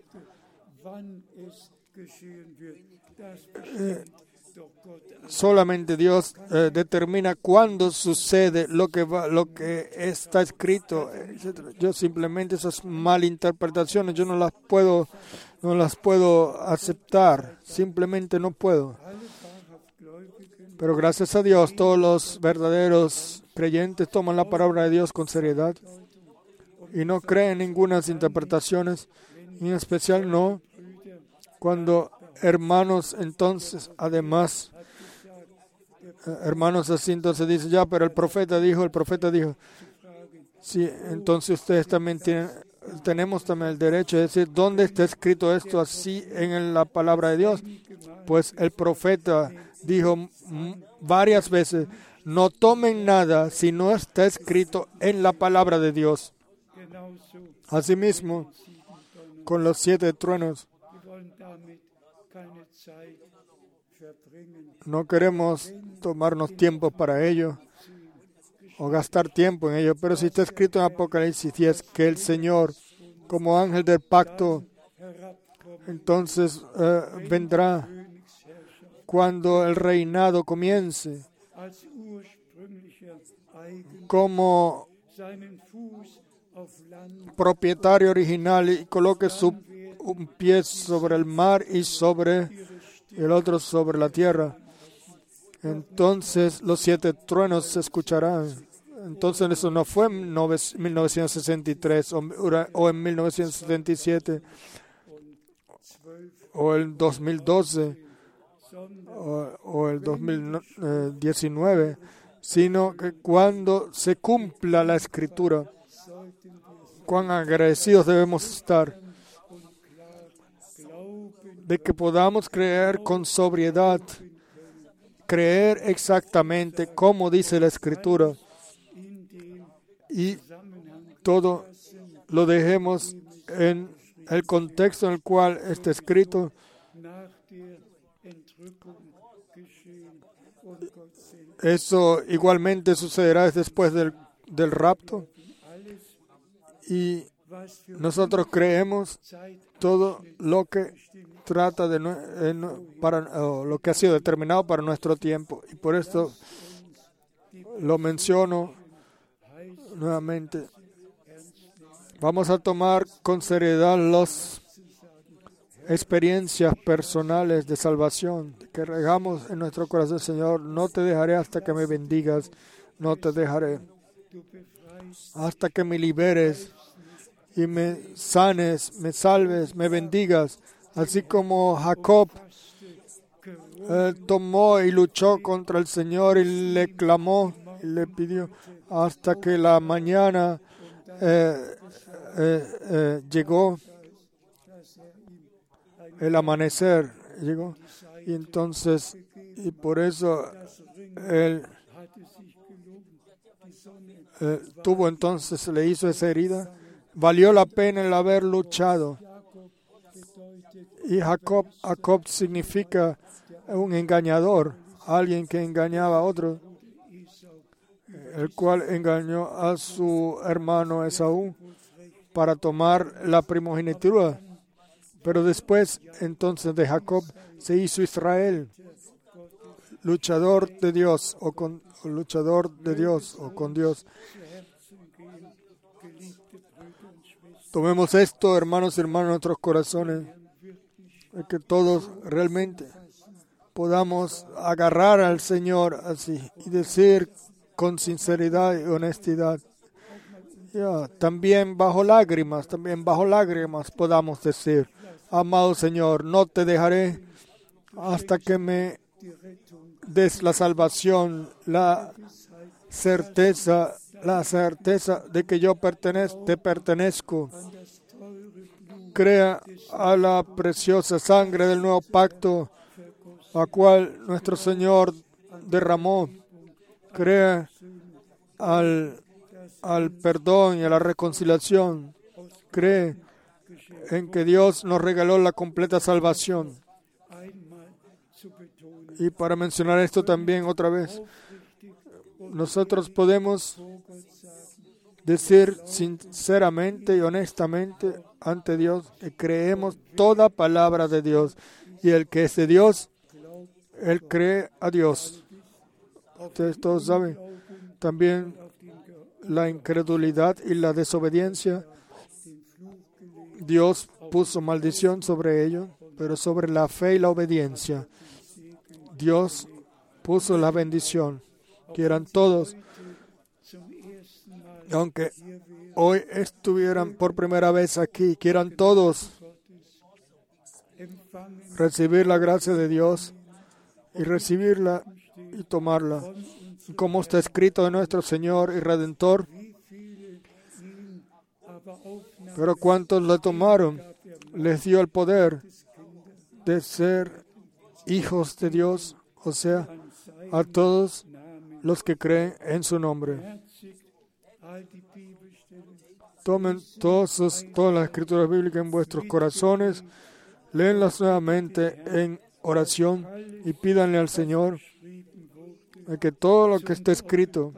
Dios determina cuándo sucede lo que está escrito, etc. Yo simplemente esas malinterpretaciones yo no las puedo aceptar, simplemente no puedo. Pero gracias a Dios todos los verdaderos creyentes toman la palabra de Dios con seriedad y no creen ninguna interpretaciones, y en especial no cuando hermanos entonces además hermanos así entonces dicen, ya, pero el profeta dijo. Sí, entonces ustedes también tenemos también el derecho de decir, ¿dónde está escrito esto así en la palabra de Dios? Pues el profeta dijo varias veces, no tomen nada si no está escrito en la palabra de Dios. Asimismo, con los 7 truenos, no queremos tomarnos tiempo para ello o gastar tiempo en ello, pero si está escrito en Apocalipsis 10 que el Señor, como ángel del pacto, entonces vendrá cuando el reinado comience, como propietario original, y coloque un pie sobre el mar y el otro sobre la tierra. Entonces los 7 truenos se escucharán. Entonces eso no fue en 1963 o en 1977 o el 2012 o el 2019, sino que cuando se cumpla la Escritura, cuán agradecidos debemos estar de que podamos creer con sobriedad, creer exactamente como dice la Escritura, y todo lo dejemos en el contexto en el cual está escrito. Eso igualmente sucederá después del rapto, y nosotros creemos todo lo que trata lo que ha sido determinado para nuestro tiempo, y por esto lo menciono nuevamente. Vamos a tomar con seriedad las experiencias personales de salvación que regamos en nuestro corazón. Señor, no te dejaré hasta que me bendigas, no te dejaré hasta que me liberes y me sanes, me salves, me bendigas. Así como Jacob tomó y luchó contra el Señor y le clamó y le pidió hasta que la mañana llegó, el amanecer llegó. Y entonces, y por eso él tuvo entonces, se le hizo esa herida. Valió la pena el haber luchado. Y Jacob significa un engañador, alguien que engañaba a otro, el cual engañó a su hermano Esaú para tomar la primogenitura. Pero después, entonces, de Jacob se hizo Israel, luchador de Dios o con Dios. Tomemos esto, hermanos y hermanas, en nuestros corazones, que todos realmente podamos agarrar al Señor así y decir con sinceridad y honestidad. También bajo lágrimas podamos decir: amado Señor, no te dejaré hasta que me des la salvación, la certeza de que yo te pertenezco. Crea a la preciosa sangre del nuevo pacto, la cual nuestro Señor derramó. Crea al perdón y a la reconciliación. Cree en que Dios nos regaló la completa salvación. Y para mencionar esto también otra vez, nosotros podemos decir sinceramente y honestamente ante Dios que creemos toda palabra de Dios. Y el que es de Dios, él cree a Dios. Ustedes todos saben. También la incredulidad y la desobediencia, Dios puso maldición sobre ello, pero sobre la fe y la obediencia, Dios puso la bendición. Quieran todos, aunque hoy estuvieran por primera vez aquí, quieran todos recibir la gracia de Dios y recibirla y tomarla, como está escrito de nuestro Señor y Redentor. Pero cuantos la tomaron, les dio el poder de ser hijos de Dios, o sea, a todos los que creen en su nombre. Tomen todas las escrituras bíblicas en vuestros corazones, léenlas nuevamente en oración y pídanle al Señor que todo lo que está escrito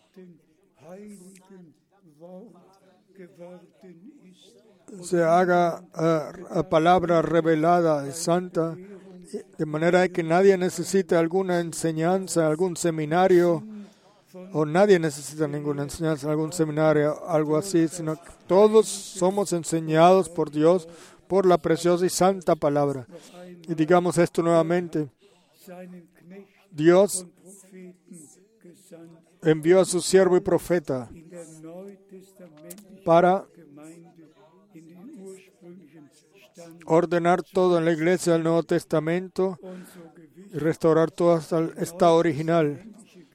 se haga a palabra revelada y santa, de manera que nadie necesite alguna enseñanza, algún seminario, o nadie necesita ninguna enseñanza, algún seminario, algo así, sino que todos somos enseñados por Dios, por la preciosa y santa palabra. Y digamos esto nuevamente: Dios envió a su siervo y profeta para ordenar todo en la iglesia del Nuevo Testamento y restaurar todo hasta el estado original.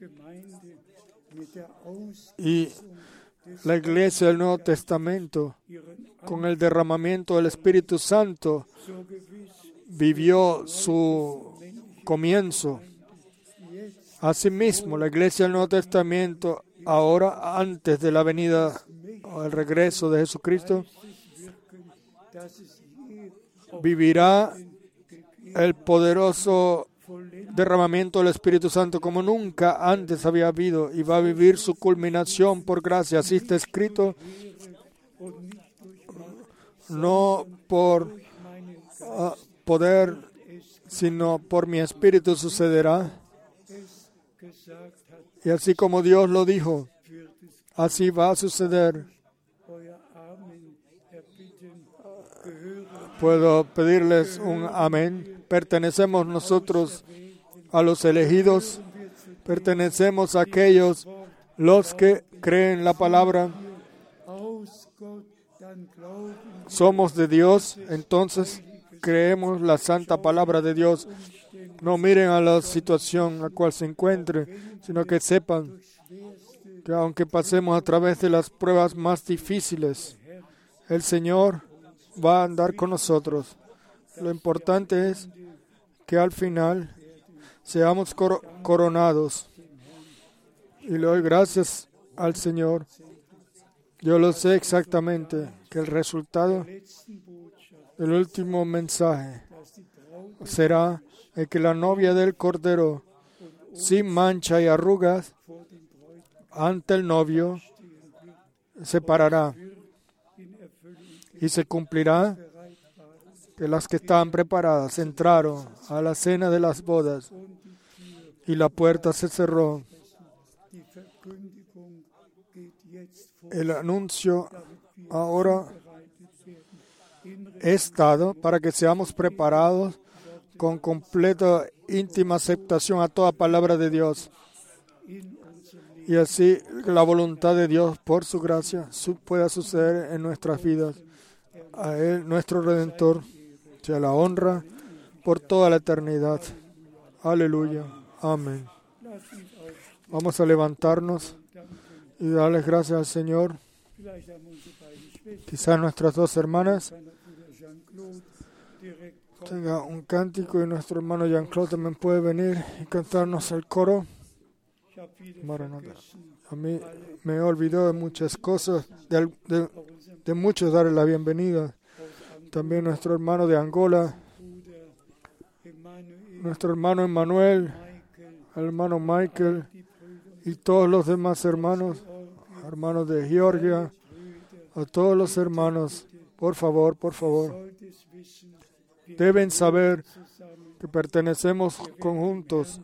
Y la iglesia del Nuevo Testamento, con el derramamiento del Espíritu Santo, vivió su comienzo. Asimismo, la iglesia del Nuevo Testamento, ahora, antes de la venida o el regreso de Jesucristo, vivirá el poderoso derramamiento del Espíritu Santo como nunca antes había habido, y va a vivir su culminación por gracia. Así está escrito: no por poder, sino por mi Espíritu sucederá. Y así como Dios lo dijo, así va a suceder. ¿Puedo pedirles un amén? Pertenecemos nosotros a los elegidos, pertenecemos a aquellos los que creen la palabra. Somos de Dios, entonces creemos la santa palabra de Dios. No miren a la situación en la cual se encuentre, sino que sepan que aunque pasemos a través de las pruebas más difíciles, el Señor va a andar con nosotros. Lo importante es que al final seamos coronados. Y le doy gracias al Señor. Yo lo sé exactamente, que el resultado del último mensaje será el que la novia del Cordero, sin mancha y arrugas, ante el novio, se parará. Y se cumplirá que las que estaban preparadas entraron a la cena de las bodas y la puerta se cerró. El anuncio ahora es dado para que seamos preparados con completa, íntima aceptación a toda palabra de Dios. Y así la voluntad de Dios, por su gracia, pueda suceder en nuestras vidas. A Él, nuestro Redentor, sea la honra por toda la eternidad. Aleluya. Amén. Vamos a levantarnos y darles gracias al Señor. Quizás nuestras dos hermanas tengan un cántico y nuestro hermano Jean-Claude también puede venir y cantarnos el coro. Maranatha. A mí me he olvidado de muchas cosas, de muchos darles la bienvenida. También nuestro hermano de Angola, nuestro hermano Emmanuel, el hermano Michael y todos los demás hermanos de Georgia, a todos los hermanos, por favor, deben saber que pertenecemos juntos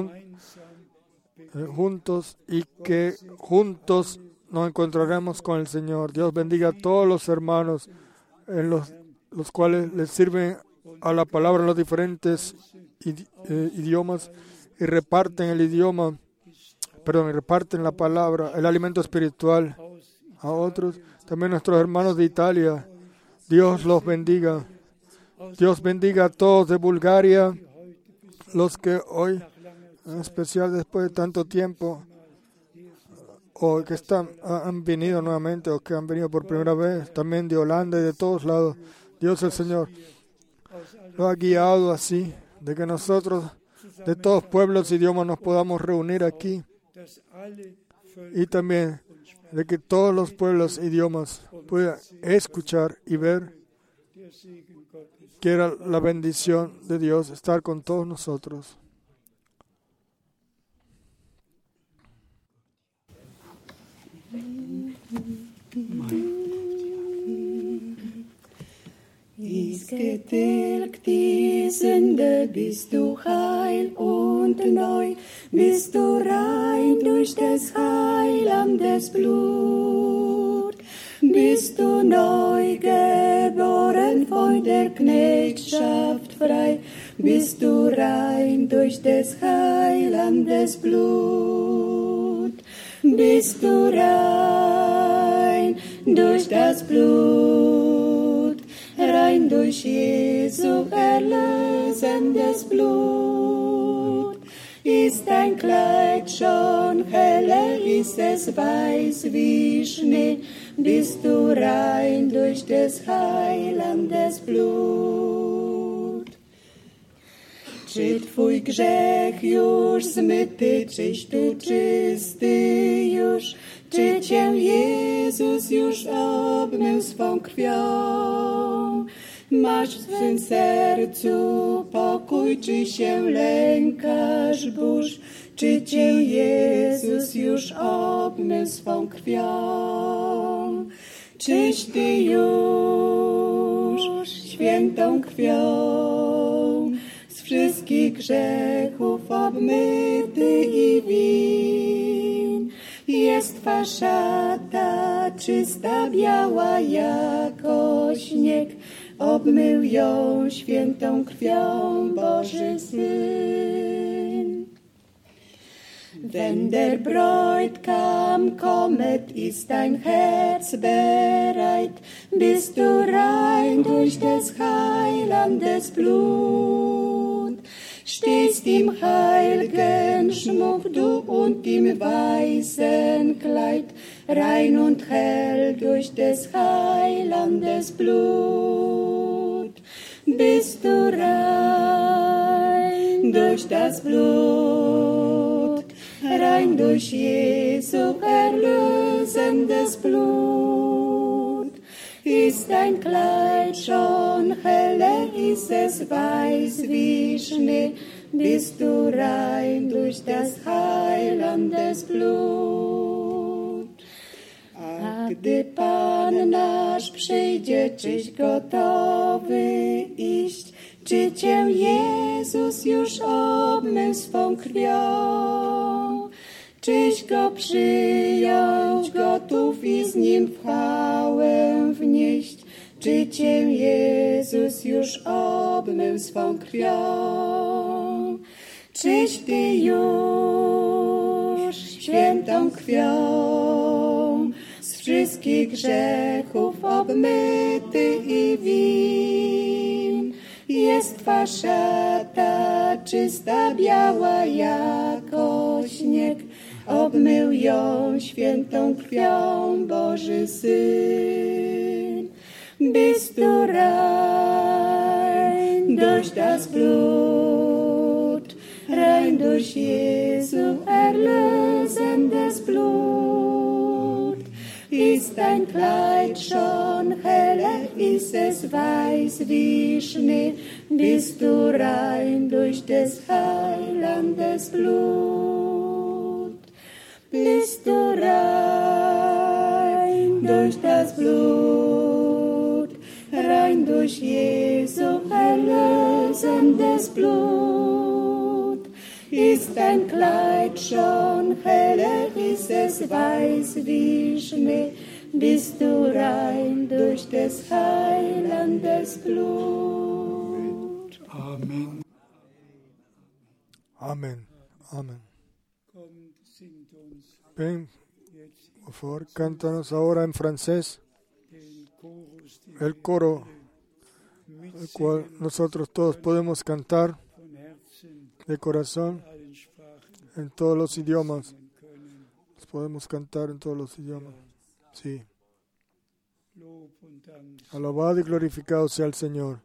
y que juntos nos encontraremos con el Señor. Dios bendiga a todos los hermanos en los cuales les sirven a la palabra en los diferentes idiomas y reparten reparten la palabra, el alimento espiritual a otros. También nuestros hermanos de Italia, Dios los bendiga. Dios bendiga a todos de Bulgaria, los que hoy, en especial después de tanto tiempo, o que han venido nuevamente, o que han venido por primera vez, también de Holanda y de todos lados. Dios el Señor lo ha guiado así, de que nosotros, de todos pueblos y idiomas, nos podamos reunir aquí, y también de que todos los pueblos e idiomas puedan escuchar y ver. Quiera la bendición de Dios estar con todos nosotros. Ist getilgt die Sünde, bist du heil und neu, bist du rein durch des Heilandes Blut. Bist du neu geboren, von der Knechtschaft frei, bist du rein durch des Heilandes Blut. Bist du rein durch das Blut, rein durch Jesu erlösendes Blut. Ist dein Kleid schon heller, ist es weiß wie Schnee, bist du rein durch des Heilandes Blut. Czy twój grzech już zmyty, czyś tu czysty już, czy cię Jezus już obmył swą krwią? Masz w swym sercu pokój, czy się lękasz burz, czy cię Jezus już obmył swą krwią? Czyś ty już świętą krwią z wszystkich grzechów obmyty i win? Jest twa szata czysta, biała jako śnieg, obmył ją świętą krwią Boży Syn. Wenn der Bräutigam kommet, ist dein Herz bereit, bist du rein durch des Heilandes Blut. Stehst im heiligen Schmuck, du und im weißen Kleid, rein und hell durch des Heilandes Blut. Bist du rein durch das Blut, rein durch Jesu erlösendes Blut. Ist dein Kleid schon heller, ist es weiß wie Schnee, bist du rein durch das Heilandes Blut. A gdy Pan nasz przyjdzie, czyś gotowy iść, czy Cię Jezus już obmył swą krwią? Czyś Go przyjął, gotów i z Nim w chwałę wnieść? Czy Cię Jezus już obmył swą krwią? Czyś Ty już świętą krwią z wszystkich grzechów obmyty i win? Jest Twa szata czysta, biała jako śnieg, obmył ją świętą krwią Boży Syn. Bist du rein durch das Blut, rein durch Jesu erlösendes Blut. Ist dein Kleid schon heller, ist es weiß wie Schnee, bist du rein durch des Heilandes Blut. Bist du rein durch das Blut, rein durch Jesu erlösendes Blut. Ist dein Kleid schon heller, ist es weiß wie Schnee, bist du rein durch des Heilandes Blut. Amen. Amén. Amén. Kommt, singt uns Ven, jetzt por favor, cántanos ahora en francés den Chorus, den el coro, wir el cual mitsingen nosotros todos podemos cantar von Herzen de corazón in allen Sprachen en todos los idiomas. singen können. Podemos cantar en todos los idiomas. Sí. Lob und Dank. Alabado y glorificado sea el Señor.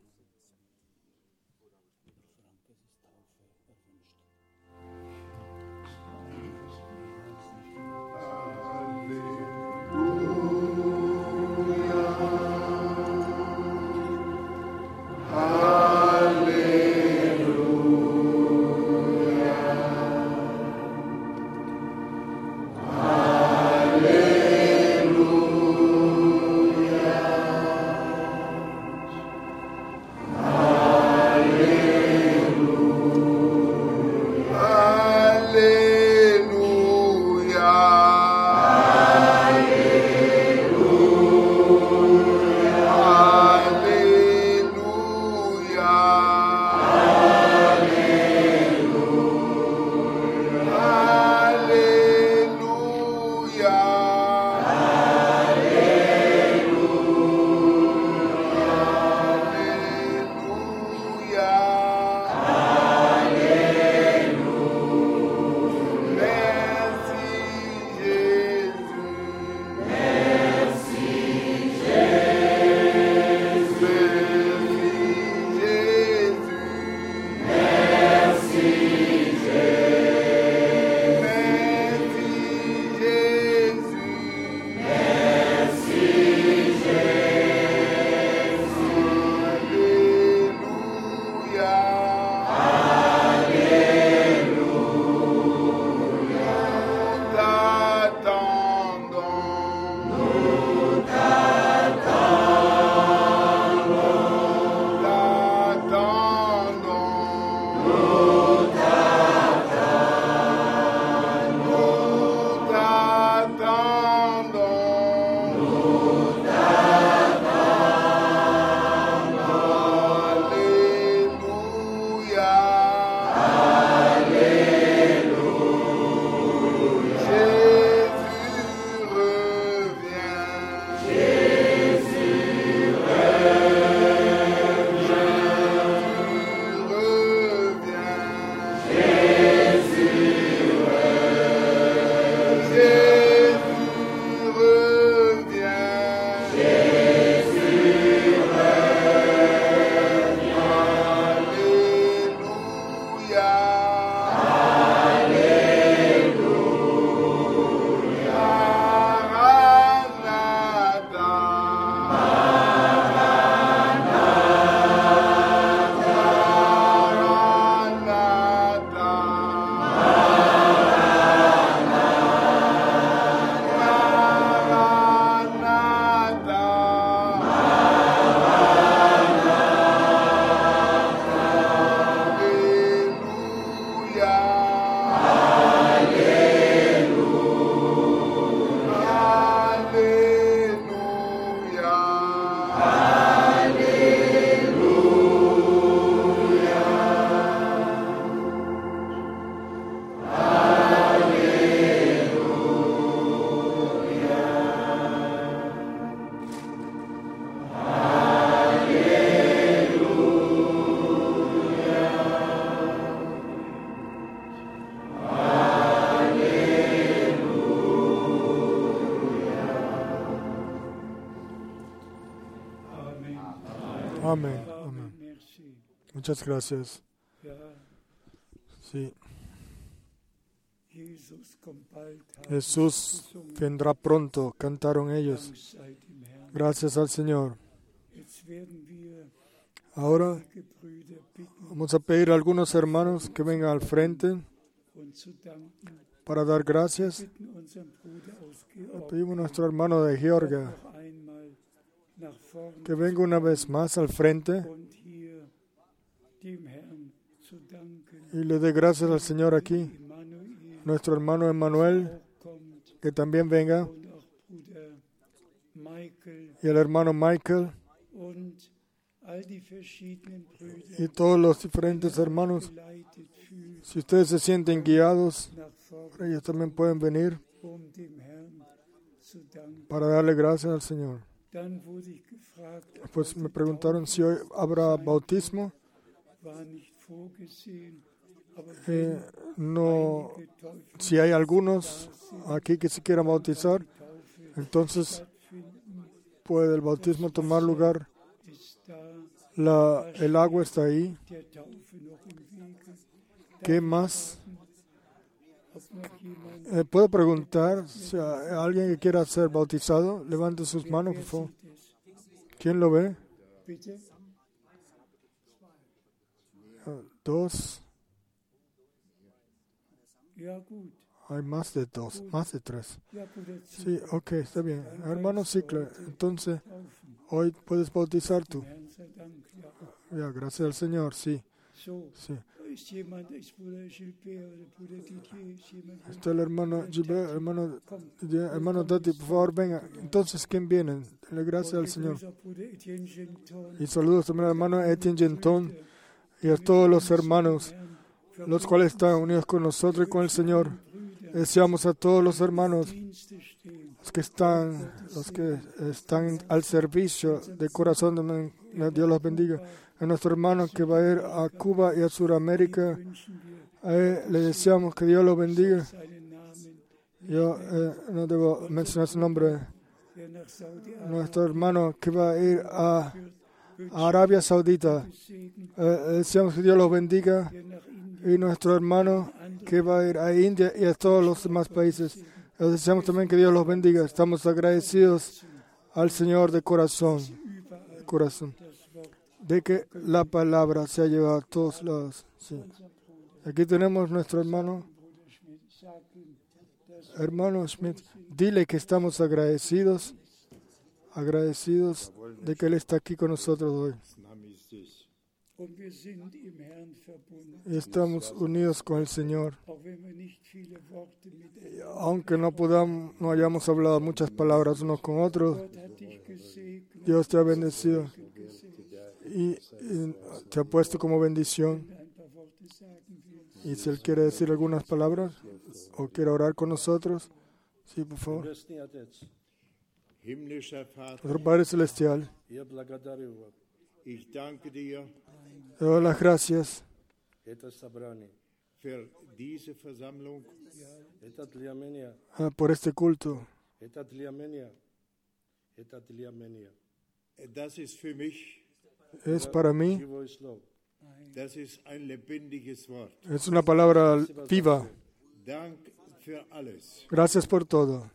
Amén. Amén. Muchas gracias. Sí. Jesús vendrá pronto, cantaron ellos. Gracias al Señor. Ahora vamos a pedir a algunos hermanos que vengan al frente para dar gracias. Pedimos a nuestro hermano de Georgia que venga una vez más al frente y le dé gracias al Señor aquí. Nuestro hermano Emmanuel, que también venga, y el hermano Michael, y todos los diferentes hermanos. Si ustedes se sienten guiados, ellos también pueden venir para darle gracias al Señor. Pues me preguntaron si hoy habrá bautismo. No, si hay algunos aquí que se quieran bautizar, entonces puede el bautismo tomar lugar. El agua está ahí. ¿Qué más? ¿Puedo preguntar si hay alguien que quiera ser bautizado? Levante sus manos, por favor. ¿Quién lo ve? 2. Hay más de 2, más de 3. Sí, ok, está bien. Hermano Ziegler, entonces, hoy puedes bautizar tú. Ya, gracias al Señor, sí. Sí. Está el hermano Gilbert, hermano Tati, por favor, venga. Entonces, ¿quién viene? Dale gracias al Señor. Y saludos también al hermano Etienne Genton y a todos los hermanos, los cuales están unidos con nosotros y con el Señor. Deseamos a todos los hermanos, los que están al servicio de corazón, Dios los bendiga. A nuestro hermano que va a ir a Cuba y a Sudamérica, a él le deseamos que Dios lo bendiga. Yo no debo mencionar su nombre. Nuestro hermano que va a ir a Arabia Saudita, deseamos que Dios los bendiga. Y nuestro hermano que va a ir a India y a todos los demás países, deseamos también que Dios los bendiga. Estamos agradecidos al Señor de corazón, de que la palabra se ha llevado a todos lados. Sí. Aquí tenemos nuestro hermano Schmidt. Dile que estamos agradecidos de que Él está aquí con nosotros hoy. Y estamos unidos con el Señor. Aunque no hayamos hablado muchas palabras unos con otros, Dios te ha bendecido y te ha puesto como bendición. Y si Él quiere decir algunas palabras o quiere orar con nosotros, sí, por favor. Nuestro Padre Celestial, te doy las gracias por este culto. Es para mí, es una palabra viva. Gracias por todo.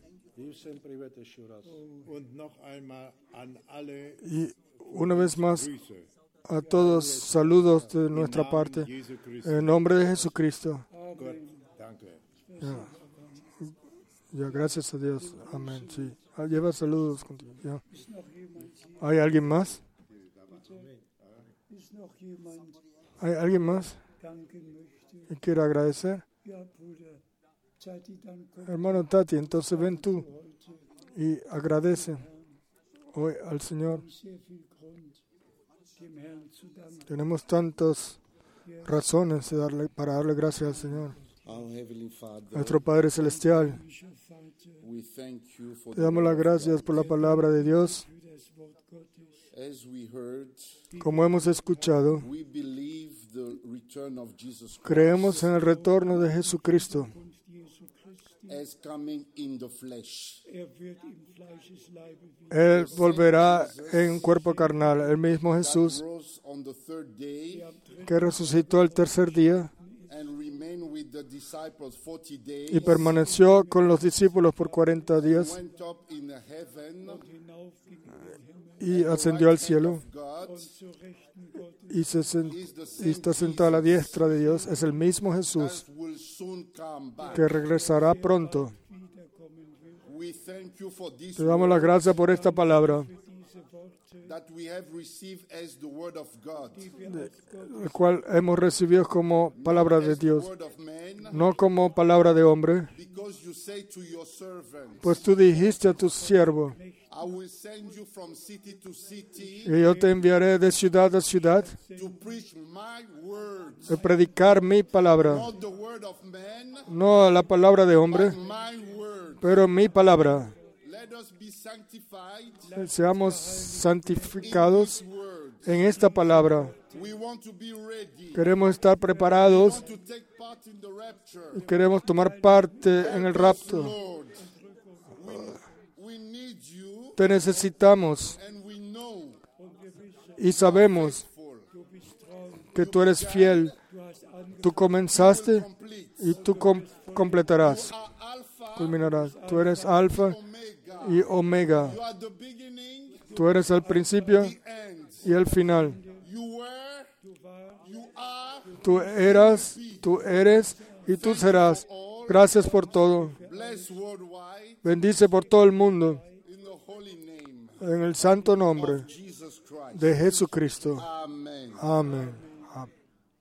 Y una vez más, a todos saludos de nuestra parte, en nombre de Jesucristo. Ya, gracias a Dios. Amén. Sí. Lleva saludos contigo. Ya. ¿Hay alguien más? ¿Hay alguien más y quiero agradecer. Ja, Bruder Zati, dann komm Hermano Tati, entonces ven tú heute. y agradece hoy al Señor. Sehr viel Grund, dem Herrn zu danken. Tenemos tantas razones para darle gracias al Señor. Our Heavenly Father, Nuestro Padre Celestial, Himmlischer Vater, we thank you for te damos las gracias por la palabra de Dios. für das Wort Gottes. as we heard, Como hemos escuchado, we believe the return of Jesus creemos en el retorno de Jesucristo. Kunst Jesu Christi. as coming in the flesh. Wird im Fleischesleibe Él volverá en un cuerpo carnal, el mismo Jesús Rose on the third day que resucitó el tercer día and remained with the disciples 40 days. y permaneció con los discípulos por 40 días Went up in the heaven hinaufging in den Himmel y ascendió al cielo God zur Rechten Gottes. y está sentado a la diestra de Dios. Es el mismo Jesús that will soon come back. que regresará pronto. Wiederkommen will. We thank you for this Te damos las gracias por esta palabra, Diese Worte, that we have received as the word of God, el cual hemos recibido como palabra de as the Dios, word of man, no como palabra de hombre, because you say to your servant, pues tú dijiste a tu siervo, I will send you from city to city y yo te enviaré de ciudad a ciudad to preach my words, de predicar mi palabra, not the word of man, no la palabra de hombre, but my word. pero mi palabra. Let us be sanctified Seamos santificados in word. en esta palabra. We want to be ready. Queremos estar preparados Want to take part in the rapture. y queremos tomar parte en el rapto. Lord, we need you, Te necesitamos and we know y sabemos full, que tú eres fiel. Tú comenzaste complete. y tú completarás, Are Alpha, culminarás. Tú eres alfa Omega. y omega. You are the beginning, Tú eres el principio the end. y el final. You were, you are. Tú eras, tú eres y tú serás. Gracias por todo. Bless worldwide Bendice por todo el mundo in the holy name en el santo nombre of Jesus Christ. de Jesucristo. Amen. Amén. Amen.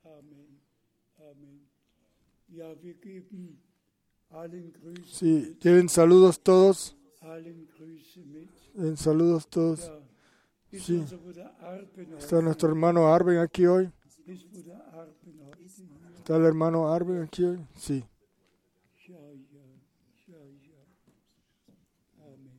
Amen. Ja, wir geben allen Grüße, Sí, lleven saludos todos. allen Grüße mit. En saludos todos. Ja, ist Sí. unser Bruder Arpen Está heute? nuestro hermano Arben aquí hoy. Ist Bruder Arpen heute hier? ¿Está el hermano Arben aquí hoy? Sí. Ja, ja, ja, ja. Amen.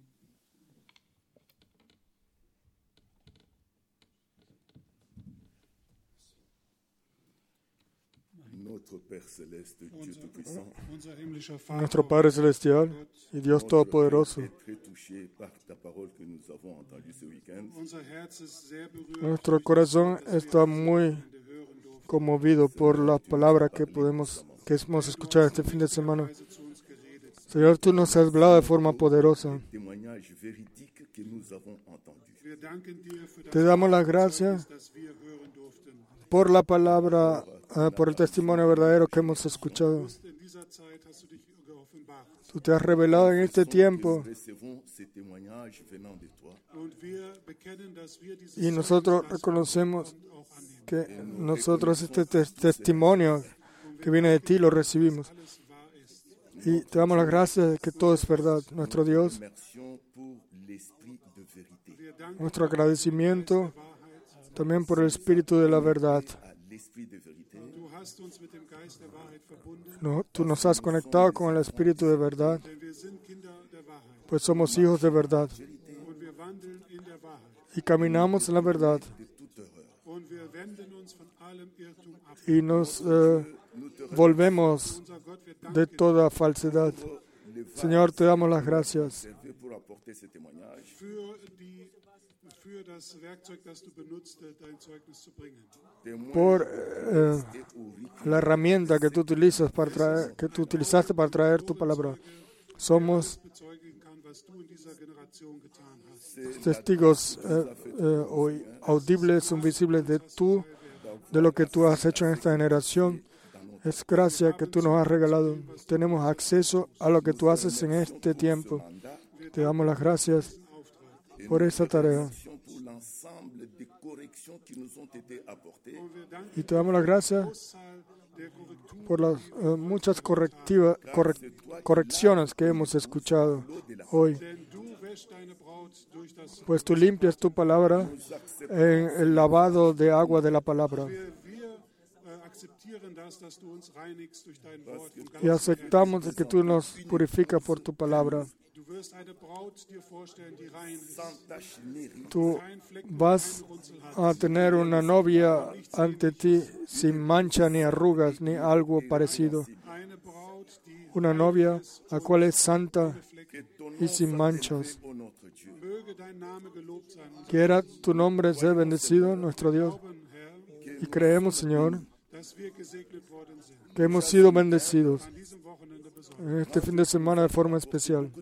Notre Père Céleste, Dieu Tout-Puissant, Unser himmlischer Vater, Nuestro Padre Celestial y Dios Todopoderoso. est très touché par ta parole que nous avons entendue ce week-end. unser Herz ist sehr berührt, Nuestro corazón está muy hören durften, conmovido por la palabra que hemos escuchado este fin de semana. zu uns geredet. Señor, tú nos has hablado de forma poderosa. Témoignage véridique que nous avons entendu. Wir danken dir für Te damos las gracias das wir hören durften. por la palabra, por el testimonio verdadero que hemos escuchado. In dieser Zeit hast du dich geoffenbart. Tú te has revelado en este tiempo Nous recevons ces témoignages venant de toi. Und wir bekennen, dass wir dieses y nosotros reconocemos que nosotros este testimonio que viene de ti lo recibimos. alles wahr ist. Y te damos las gracias de que todo es verdad. Nuestro Dios, Remercions pour l'esprit de vérité, Wir danken nuestro agradecimiento también por el Espíritu de la verdad. à l'esprit de vérité. Du hast uns mit dem Geist der Wahrheit verbunden, No, tú nos has conectado con el Espíritu de verdad, denn wir sind Kinder der Wahrheit. pues somos hijos de verdad Und wir wandeln in der Wahrheit. y caminamos en la verdad De toute erreur. Und wir wenden uns von allem Irrtum ab. y nos volvemos Unser Gott, wir de toda falsedad. Señor, te damos las gracias Servez pour apporter ce témoignage. für das Werkzeug, das du benutzt, dein Zeugnis zu bringen. Témoin por et aurique la herramienta que tú utilizas para traer, que tú utilizaste para traer tu palabra. Somos Bezeugen kann, was du in dieser Generation getan hast. testigos hoy audibles, invisibles de lo que tú has hecho en esta generación. Es gracia que tú nos has regalado. Tenemos acceso a lo que tú haces en este tiempo. Te damos las gracias por esa tarea. pour l'ensemble des corrections qui nous ont été apportées. Y te damos las gracias Großzahl por las muchas correcciones que hemos escuchado hoy. Pues tú limpias tu palabra en el lavado de agua de la palabra. Y aceptamos de que tú nos purificas por tu palabra. Tú vas a tener una novia ante ti sin mancha ni arrugas ni algo parecido. Una novia a cual es santa y sin manchas. Quiera tu nombre ser bendecido, nuestro Dios. Y creemos, Señor, que hemos sido bendecidos en este fin de semana de forma especial.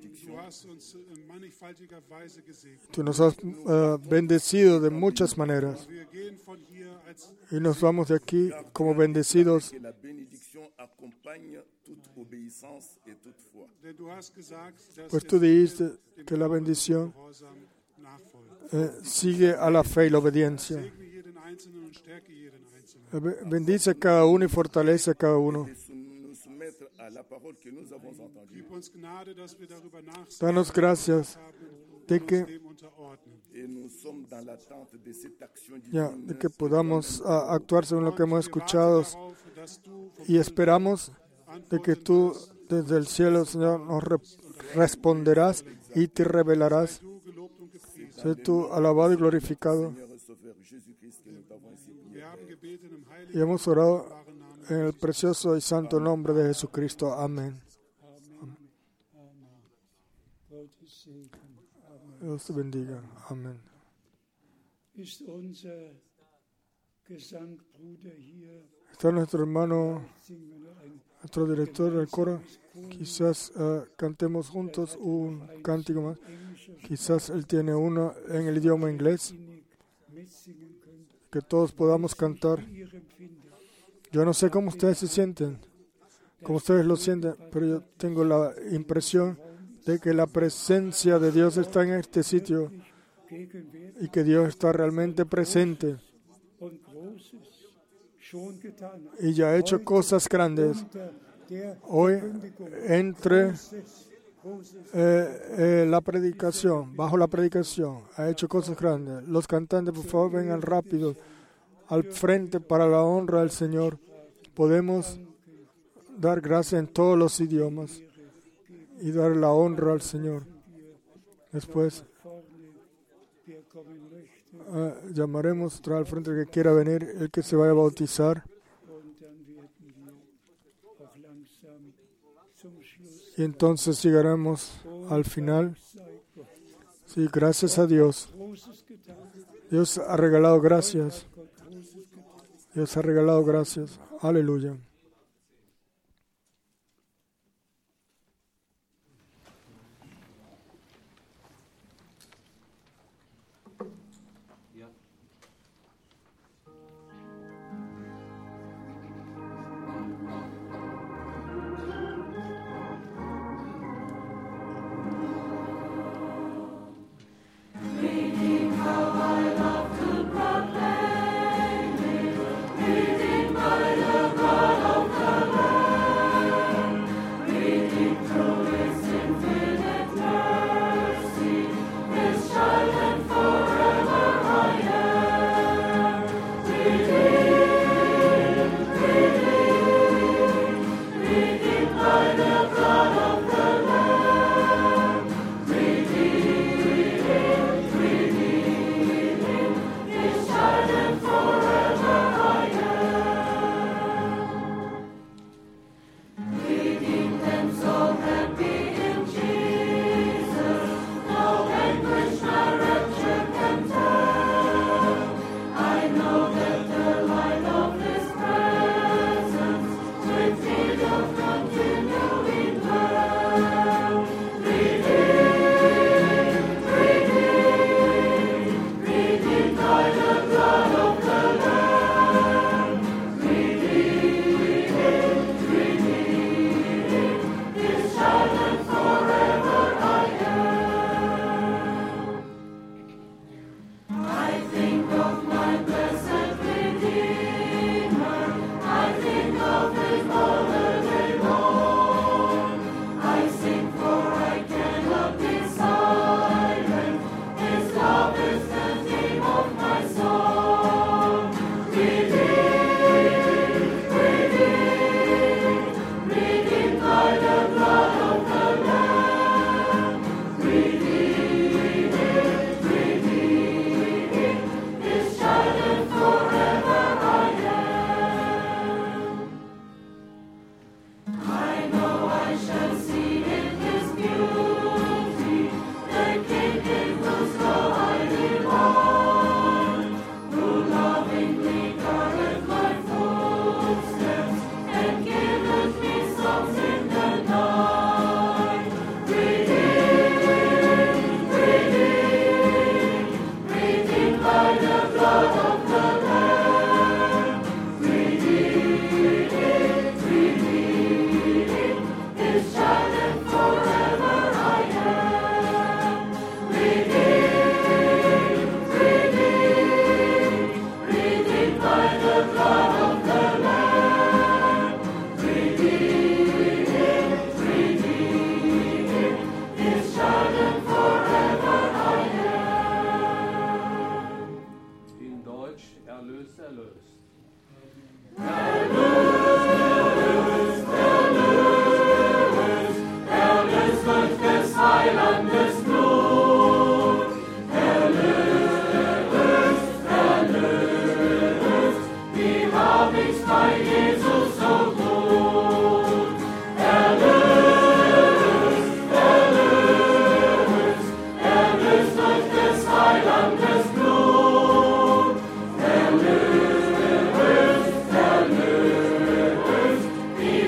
Tú nos has bendecido de muchas maneras. Y nos vamos de aquí como bendecidos. Pues tú dijiste que la bendición sigue a la fe y la obediencia. Bendice a cada uno y fortalece a cada uno. Danos gracias de que podamos actuar según lo que hemos escuchado y esperamos de que tú desde el cielo, Señor, nos responderás y te revelarás. Sé tú alabado y glorificado. Y hemos orado en el precioso y santo nombre de Jesucristo. Amén. Dios te bendiga. Amén. Está nuestro hermano, nuestro director del coro. Quizás cantemos juntos un cántico más. Quizás él tiene uno en el idioma inglés que todos podamos cantar. Yo no sé cómo ustedes se sienten, cómo ustedes lo sienten, pero yo tengo la impresión de que la presencia de Dios está en este sitio y que Dios está realmente presente y ya ha hecho cosas grandes. Hoy, entre la predicación, bajo la predicación, ha hecho cosas grandes. Los cantantes, por favor, vengan rápido al frente para la honra del Señor. Podemos dar gracias en todos los idiomas y dar la honra al Señor. Después llamaremos al frente el que quiera venir, el que se vaya a bautizar. Y entonces llegaremos al final. Sí, gracias a Dios. Dios ha regalado gracias. Dios ha regalado gracias. Aleluya. God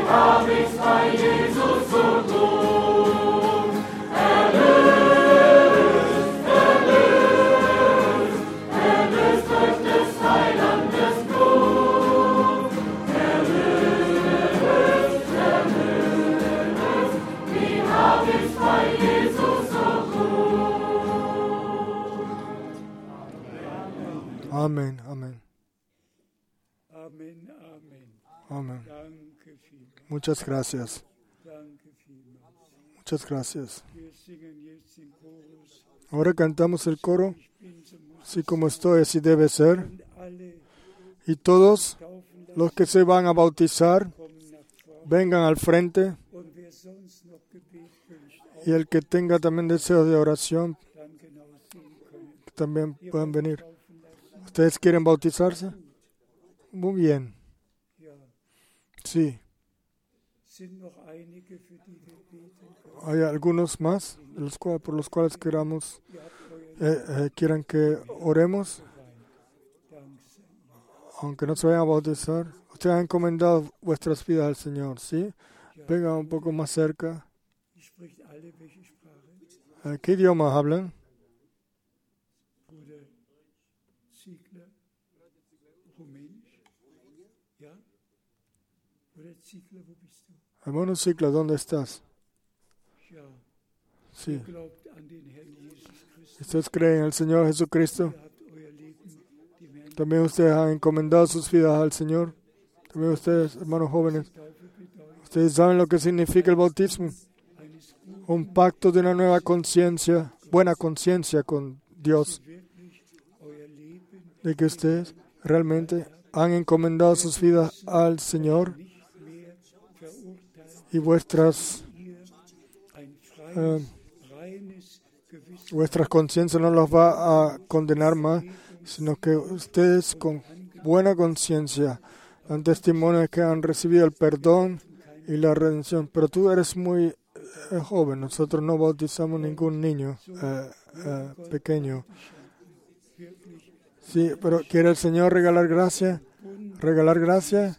Amén, amén, Amen, Amen. amén. Danke vielmals. Muchas gracias. Danke vielmals. Muchas gracias. Wir singen jetzt den Chorus. Ahora cantamos el coro. Ich bin so mutig. Así como estoy, así debe ser. Und alle Y todos taufen lassen, los que se van a bautizar, kommen nach vorne. vengan al frente. Und wer sonst noch Gebet wünscht, auch Y el que tenga también deseos de oración, dann genau sehen können. también Ihr pueden wollt venir. taufen lassen? ¿Ustedes quieren bautizarse? Muy bien. Ja. Sí. Sind noch einige, für die wir beten können? Hay algunos más por los cuales queramos, Ihr habt euer quieran que oremos, Dank sei ihm. aunque no se vayan a bautizar. Ustedes han encomendado vuestras vidas al Señor, ¿sí? Vengan un poco más cerca. Ihr spricht alle, welche Sprache? ¿Qué idiomas hablan? Bruder Ziegler, Rumänisch? Ja? Bruder Ziegler, wo bist du? Hermano Cicla, ¿dónde estás? Ja. Sí. Ihr glaubt an den Herrn Jesus Christus. ¿Ustedes creen en el Señor Jesucristo? Ihr habt euer Leben dem Herrn También ustedes han encomendado sus vidas al Señor. También ustedes, hermanos jóvenes, Taufe bedeutet ustedes saben lo que significa el bautismo. eines guten, Un pacto de una nueva conciencia, buena conciencia con Dios. wirklich euer Leben De que ustedes realmente han encomendado sus vidas al Señor nicht mehr verurteilt, y vuestras ihr ein freies, reines Gewissen vuestras conciencias no los va a condenar más, sino que ustedes con buena conciencia dan testimonio de que han recibido el perdón y la redención. Pero tú eres muy joven, nosotros no bautizamos ningún niño pequeño. wirklich Sí, pero quiere el Señor regalar gracia guten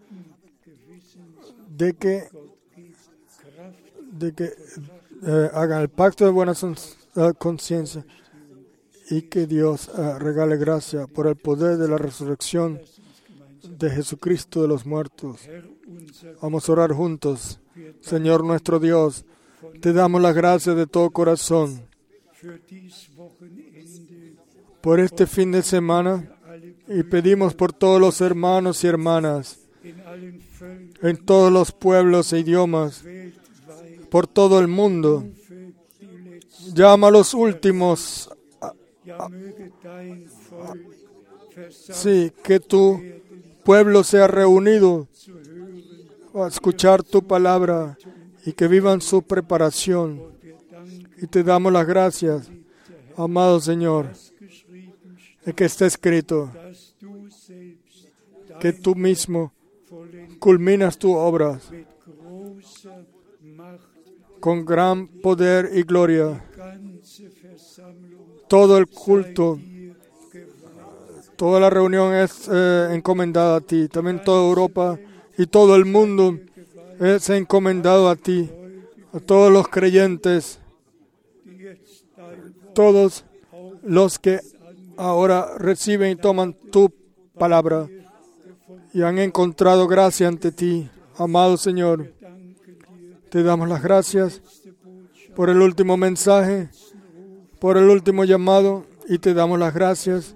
Gewissens de que Gott gibt Kraft de que hagan el pacto de buena conciencia y que Dios regale gracia por el poder de la resurrección de Jesucristo de los muertos. Herr unser Vamos a orar juntos. Señor nuestro Dios, te damos las gracias de todo corazón für dies Wochenende por este fin de semana alle y pedimos por todos los hermanos y hermanas in allen Völkern en todos los pueblos e idiomas, weltweit por todo el mundo. für die letzten, Llama a los últimos. ja möge dein Volk versammelt Sí, que tu pueblo sea reunido zu hören. a escuchar tu palabra y que vivan su preparación. Wir danken, Y te damos las gracias, amado Señor, dass geschrieben steht, de que está escrito dass du selbst que dein tú mismo vollendet culminas tu obra mit großer Macht con gran poder y gloria. ganze Versammlung Todo el culto, dir geweiht. toda la reunión es encomendada a ti. También toda Europa y todo el mundo es encomendado a ti, a todos los creyentes, Die jetzt dein Wort todos los que ahora reciben y toman tu palabra y han encontrado gracia ante ti. Amado Señor, danken dir, te damos las gracias por el último mensaje, por el último llamado y te damos las gracias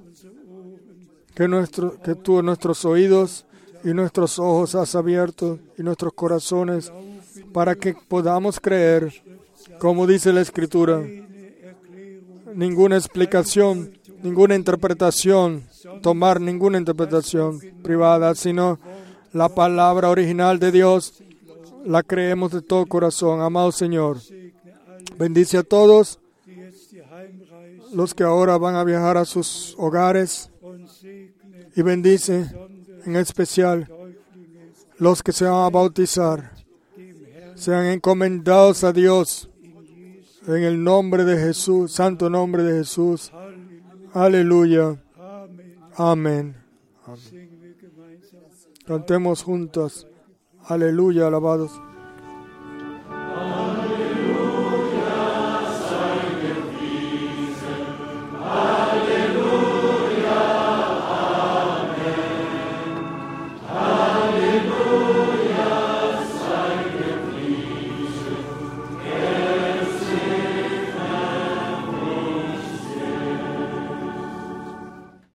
que tú nuestros oídos y nuestros ojos has abierto y nuestros corazones para que podamos creer, como dice la Escritura. Ninguna explicación, ninguna interpretación, tomar ninguna interpretación privada, sino la palabra original de Dios, la creemos de todo corazón. Amado Señor, bendice a todos die jetzt die Heimreise los que ahora van a viajar a sus hogares und segne y bendice en especial Täuflinge los que se van a bautizar. dem Herrn Sean encomendados a Dios en el nombre de Jesús, santo nombre de Jesús. Aleluya. Amen. Amén. Singen wir gemeinsam. Cantemos juntos. Aleluya, alabados.